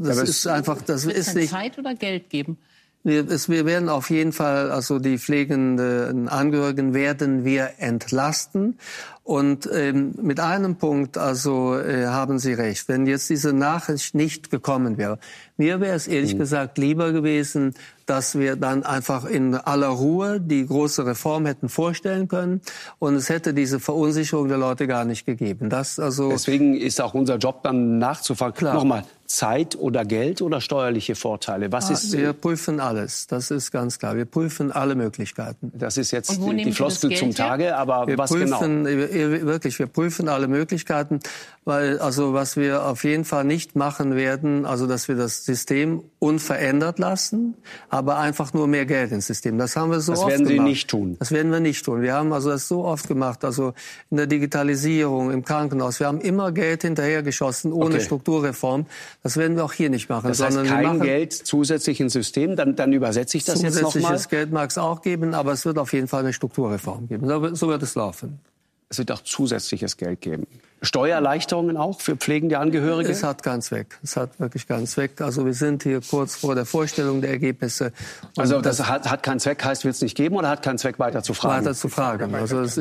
nicht Zeit oder Geld geben? Wir werden auf jeden Fall, die pflegenden Angehörigen werden wir entlasten. Und mit einem Punkt, haben Sie recht. Wenn jetzt diese Nachricht nicht gekommen wäre, mir wäre es ehrlich gesagt lieber gewesen, dass wir dann einfach in aller Ruhe die große Reform hätten vorstellen können und es hätte diese Verunsicherung der Leute gar nicht gegeben. Deswegen ist auch unser Job dann nachzufragen. Klar. Nochmal, Zeit oder Geld oder steuerliche Vorteile? Wir prüfen alles, das ist ganz klar. Wir prüfen alle Möglichkeiten. Das ist jetzt die Floskel zum Tage, aber was genau? Wir prüfen alle Möglichkeiten, weil was wir auf jeden Fall nicht machen werden, dass wir das System unverändert lassen, aber einfach nur mehr Geld ins System. Das haben wir so oft gemacht. Das werden Sie nicht tun. Das werden wir nicht tun. Wir haben das so oft gemacht, in der Digitalisierung, im Krankenhaus. Wir haben immer Geld hinterhergeschossen, ohne Strukturreform. Das werden wir auch hier nicht machen. Das heißt, kein Geld zusätzlich ins System, dann übersetze ich das jetzt nochmal. Zusätzliches Geld mag es auch geben, aber es wird auf jeden Fall eine Strukturreform geben. So wird es laufen. Es wird auch zusätzliches Geld geben. Steuererleichterungen auch für pflegende Angehörige? Es hat keinen Zweck. Es hat wirklich keinen Zweck. Wir sind hier kurz vor der Vorstellung der Ergebnisse. Also das hat keinen Zweck, heißt, wird es nicht geben oder hat keinen Zweck, weiter zu fragen? Weiter zu fragen.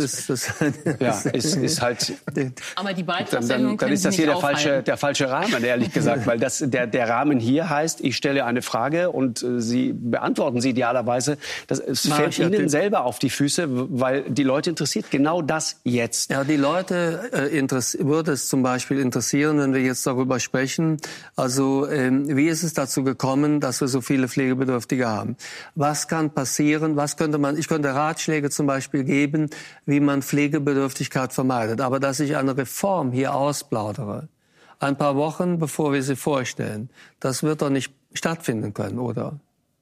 Ist halt. Aber die Beitragserhöhung dann ist das hier der falsche Rahmen, ehrlich gesagt, weil der Rahmen hier heißt, ich stelle eine Frage und Sie beantworten sie idealerweise. Es fällt Ihnen selber auf die Füße, weil die Leute interessiert genau das jetzt. Ja, die Leute würde es zum Beispiel interessieren, wenn wir jetzt darüber sprechen, wie ist es dazu gekommen, dass wir so viele Pflegebedürftige haben? Was kann passieren? Ich könnte Ratschläge zum Beispiel geben, wie man Pflegebedürftigkeit vermeidet. Aber dass ich eine Reform hier ausplaudere, ein paar Wochen bevor wir sie vorstellen, das wird doch nicht stattfinden können, oder?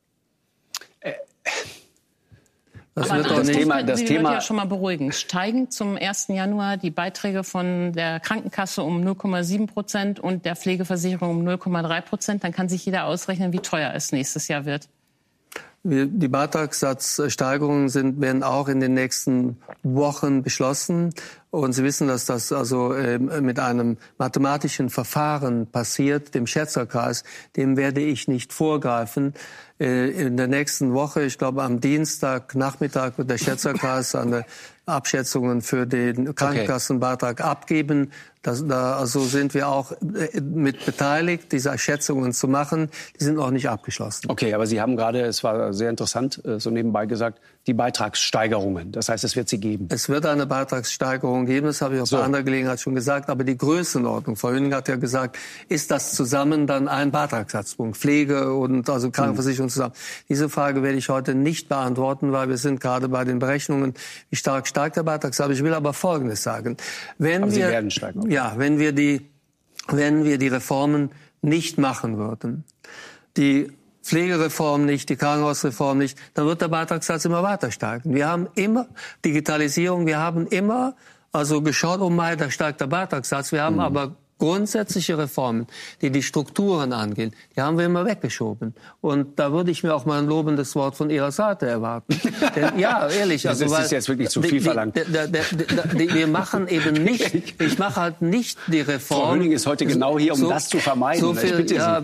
Das Thema ja schon mal beruhigen. Steigen zum 1. Januar die Beiträge von der Krankenkasse um 0,7% und der Pflegeversicherung um 0,3%, dann kann sich jeder ausrechnen, wie teuer es nächstes Jahr wird. Die Beitragssatzsteigerungen werden auch in den nächsten Wochen beschlossen. Und Sie wissen, dass das mit einem mathematischen Verfahren passiert, dem Schätzerkreis. Dem werde ich nicht vorgreifen. In der nächsten Woche, ich glaube am Dienstagnachmittag, wird der Schätzerkreis seine Abschätzungen für den Krankenkassenbeitrag abgeben. Da sind wir auch mit beteiligt, diese Schätzungen zu machen. Die sind noch nicht abgeschlossen. Okay, aber Sie haben gerade, es war sehr interessant, so nebenbei gesagt, die Beitragssteigerungen. Das heißt, es wird sie geben. Es wird eine Beitragssteigerung geben, das habe ich bei anderer Gelegenheit schon gesagt. Aber die Größenordnung, Frau Hüning hat ja gesagt, ist das zusammen dann ein Beitragssatzpunkt? Pflege und Krankenversicherung Regierung zusammen? Diese Frage werde ich heute nicht beantworten, weil wir sind gerade bei den Berechnungen, wie stark steigt der Beitragssatz. Ich will aber Folgendes sagen. Sie werden steigen. Ja, wenn wir die Reformen nicht machen würden, die Pflegereform nicht, die Krankenhausreform nicht, dann wird der Beitragssatz immer weiter steigen. Wir haben immer Digitalisierung, wir haben immer geschaut, oh mein, da steigt der Beitragssatz. Wir haben aber grundsätzliche Reformen, die die Strukturen angehen, die haben wir immer weggeschoben. Und da würde ich mir auch mal ein lobendes Wort von Ihrer Seite erwarten. Denn, ja, ehrlich. Das ist jetzt wirklich zu viel verlangt. Wir machen eben nicht, ich mache halt nicht die Reform. Frau Höning ist heute genau hier, um das zu vermeiden. So viel,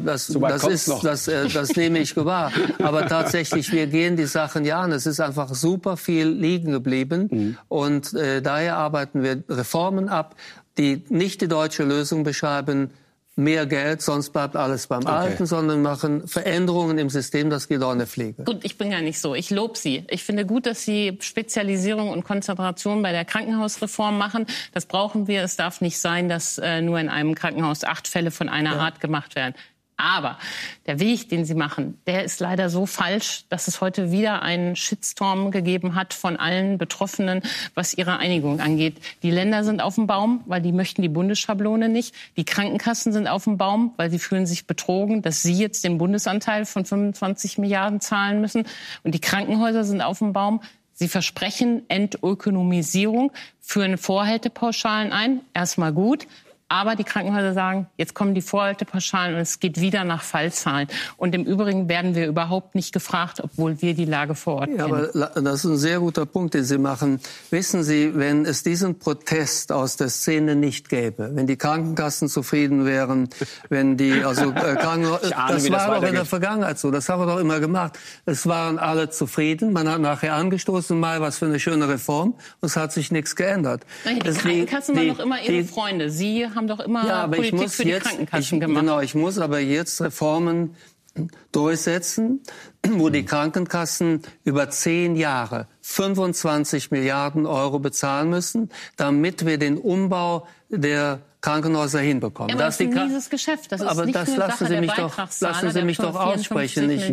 das nehme ich gewahr. Aber tatsächlich, wir gehen die Sachen ja an. Es ist einfach super viel liegen geblieben. Und daher arbeiten wir Reformen ab, die nicht die deutsche Lösung beschreiben, mehr Geld, sonst bleibt alles beim Alten, sondern machen Veränderungen im System, das geht auch in der Pflege. Gut, ich bin ja nicht so. Ich lobe Sie. Ich finde gut, dass Sie Spezialisierung und Konzentration bei der Krankenhausreform machen. Das brauchen wir. Es darf nicht sein, dass nur in einem Krankenhaus 8 Fälle von einer Art gemacht werden. Aber der Weg, den Sie machen, der ist leider so falsch, dass es heute wieder einen Shitstorm gegeben hat von allen Betroffenen, was ihre Einigung angeht. Die Länder sind auf dem Baum, weil die möchten die Bundesschablone nicht. Die Krankenkassen sind auf dem Baum, weil sie fühlen sich betrogen, dass sie jetzt den Bundesanteil von 25 Milliarden zahlen müssen. Und die Krankenhäuser sind auf dem Baum. Sie versprechen Entökonomisierung, führen Vorhaltepauschalen ein. Erstmal gut. Aber die Krankenhäuser sagen, jetzt kommen die Vorhaltepauschalen und es geht wieder nach Fallzahlen. Und im Übrigen werden wir überhaupt nicht gefragt, obwohl wir die Lage vor Ort kennen. Aber das ist ein sehr guter Punkt, den Sie machen. Wissen Sie, wenn es diesen Protest aus der Szene nicht gäbe, wenn die Krankenkassen zufrieden wären, wenn die Krankenhäuser, das war doch in der Vergangenheit so, das haben wir doch immer gemacht. Es waren alle zufrieden, man hat nachher angestoßen, mal was für eine schöne Reform, und es hat sich nichts geändert. Nein, die Krankenkassen waren doch immer Ihre Freunde. Sie haben doch immer Politik für die Krankenkassen gemacht. Genau, ich muss aber jetzt Reformen durchsetzen, wo die Krankenkassen über 10 Jahre 25 Milliarden Euro bezahlen müssen, damit wir den Umbau der Krankenhäuser hinbekommen. Ja, aber das ist ein mieses Geschäft. Das ist nicht eine Sache der Beitragszahler. Lassen Sie mich doch aussprechen. Ich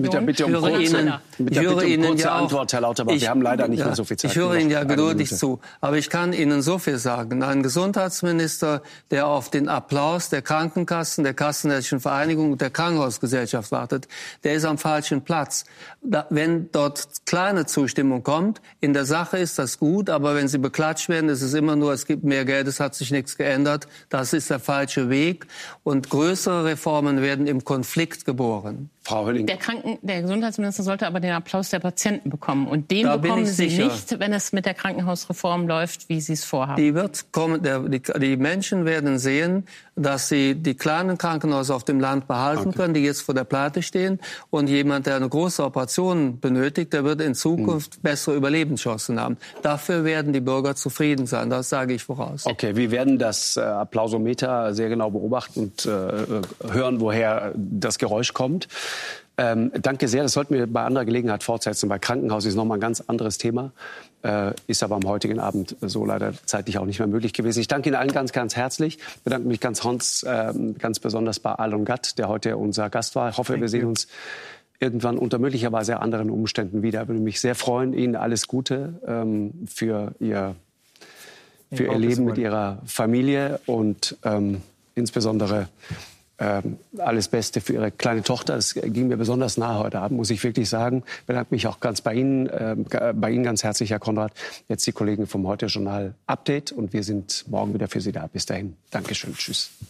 höre Ihnen kurze Antwort, Herr Lauterbach. Wir haben leider nicht mehr so viel Zeit. Ich höre Ihnen ja geduldig zu. Aber ich kann Ihnen so viel sagen. Ein Gesundheitsminister, der auf den Applaus der Krankenkassen, der Kassenärztlichen Vereinigung und der Krankenhausgesellschaft wartet, der ist am falschen Platz. Wenn dort kleine Zustimmung kommt, in der Sache ist das gut, aber wenn sie beklatscht werden, ist es immer nur, es gibt mehr Geld, es hat sich nichts geändert. Das ist der falsche Weg. Und größere Reformen werden im Konflikt geboren. Frau Höning. Der Gesundheitsminister sollte aber den Applaus der Patienten bekommen. Und den bekommen Sie nicht, wenn es mit der Krankenhausreform läuft, wie Sie es vorhaben. Die wird kommen. Die Menschen werden sehen, dass sie die kleinen Krankenhäuser auf dem Land behalten können, die jetzt vor der Pleite stehen. Und jemand, der eine große Operation benötigt, der wird in Zukunft bessere Überlebenschancen haben. Dafür werden die Bürger zufrieden sein. Das sage ich voraus. Okay, wir werden das Applausometer sehr genau beobachten und hören, woher das Geräusch kommt. Danke sehr. Das sollten wir bei anderer Gelegenheit fortsetzen. Bei Krankenhaus ist nochmal ein ganz anderes Thema. Ist aber am heutigen Abend so leider zeitlich auch nicht mehr möglich gewesen. Ich danke Ihnen allen ganz, ganz herzlich. Ich bedanke mich ganz besonders bei Alon Gatt, der heute unser Gast war. Ich hoffe, wir sehen uns irgendwann unter möglicherweise anderen Umständen wieder. Ich würde mich sehr freuen. Ihnen alles Gute für Ihr Leben mit Ihrer Familie und insbesondere alles Beste für Ihre kleine Tochter. Es ging mir besonders nahe heute Abend, muss ich wirklich sagen. Ich bedanke mich auch ganz bei Ihnen ganz herzlich, Herr Konrad. Jetzt die Kollegen vom Heute-Journal Update und wir sind morgen wieder für Sie da. Bis dahin. Dankeschön. Tschüss.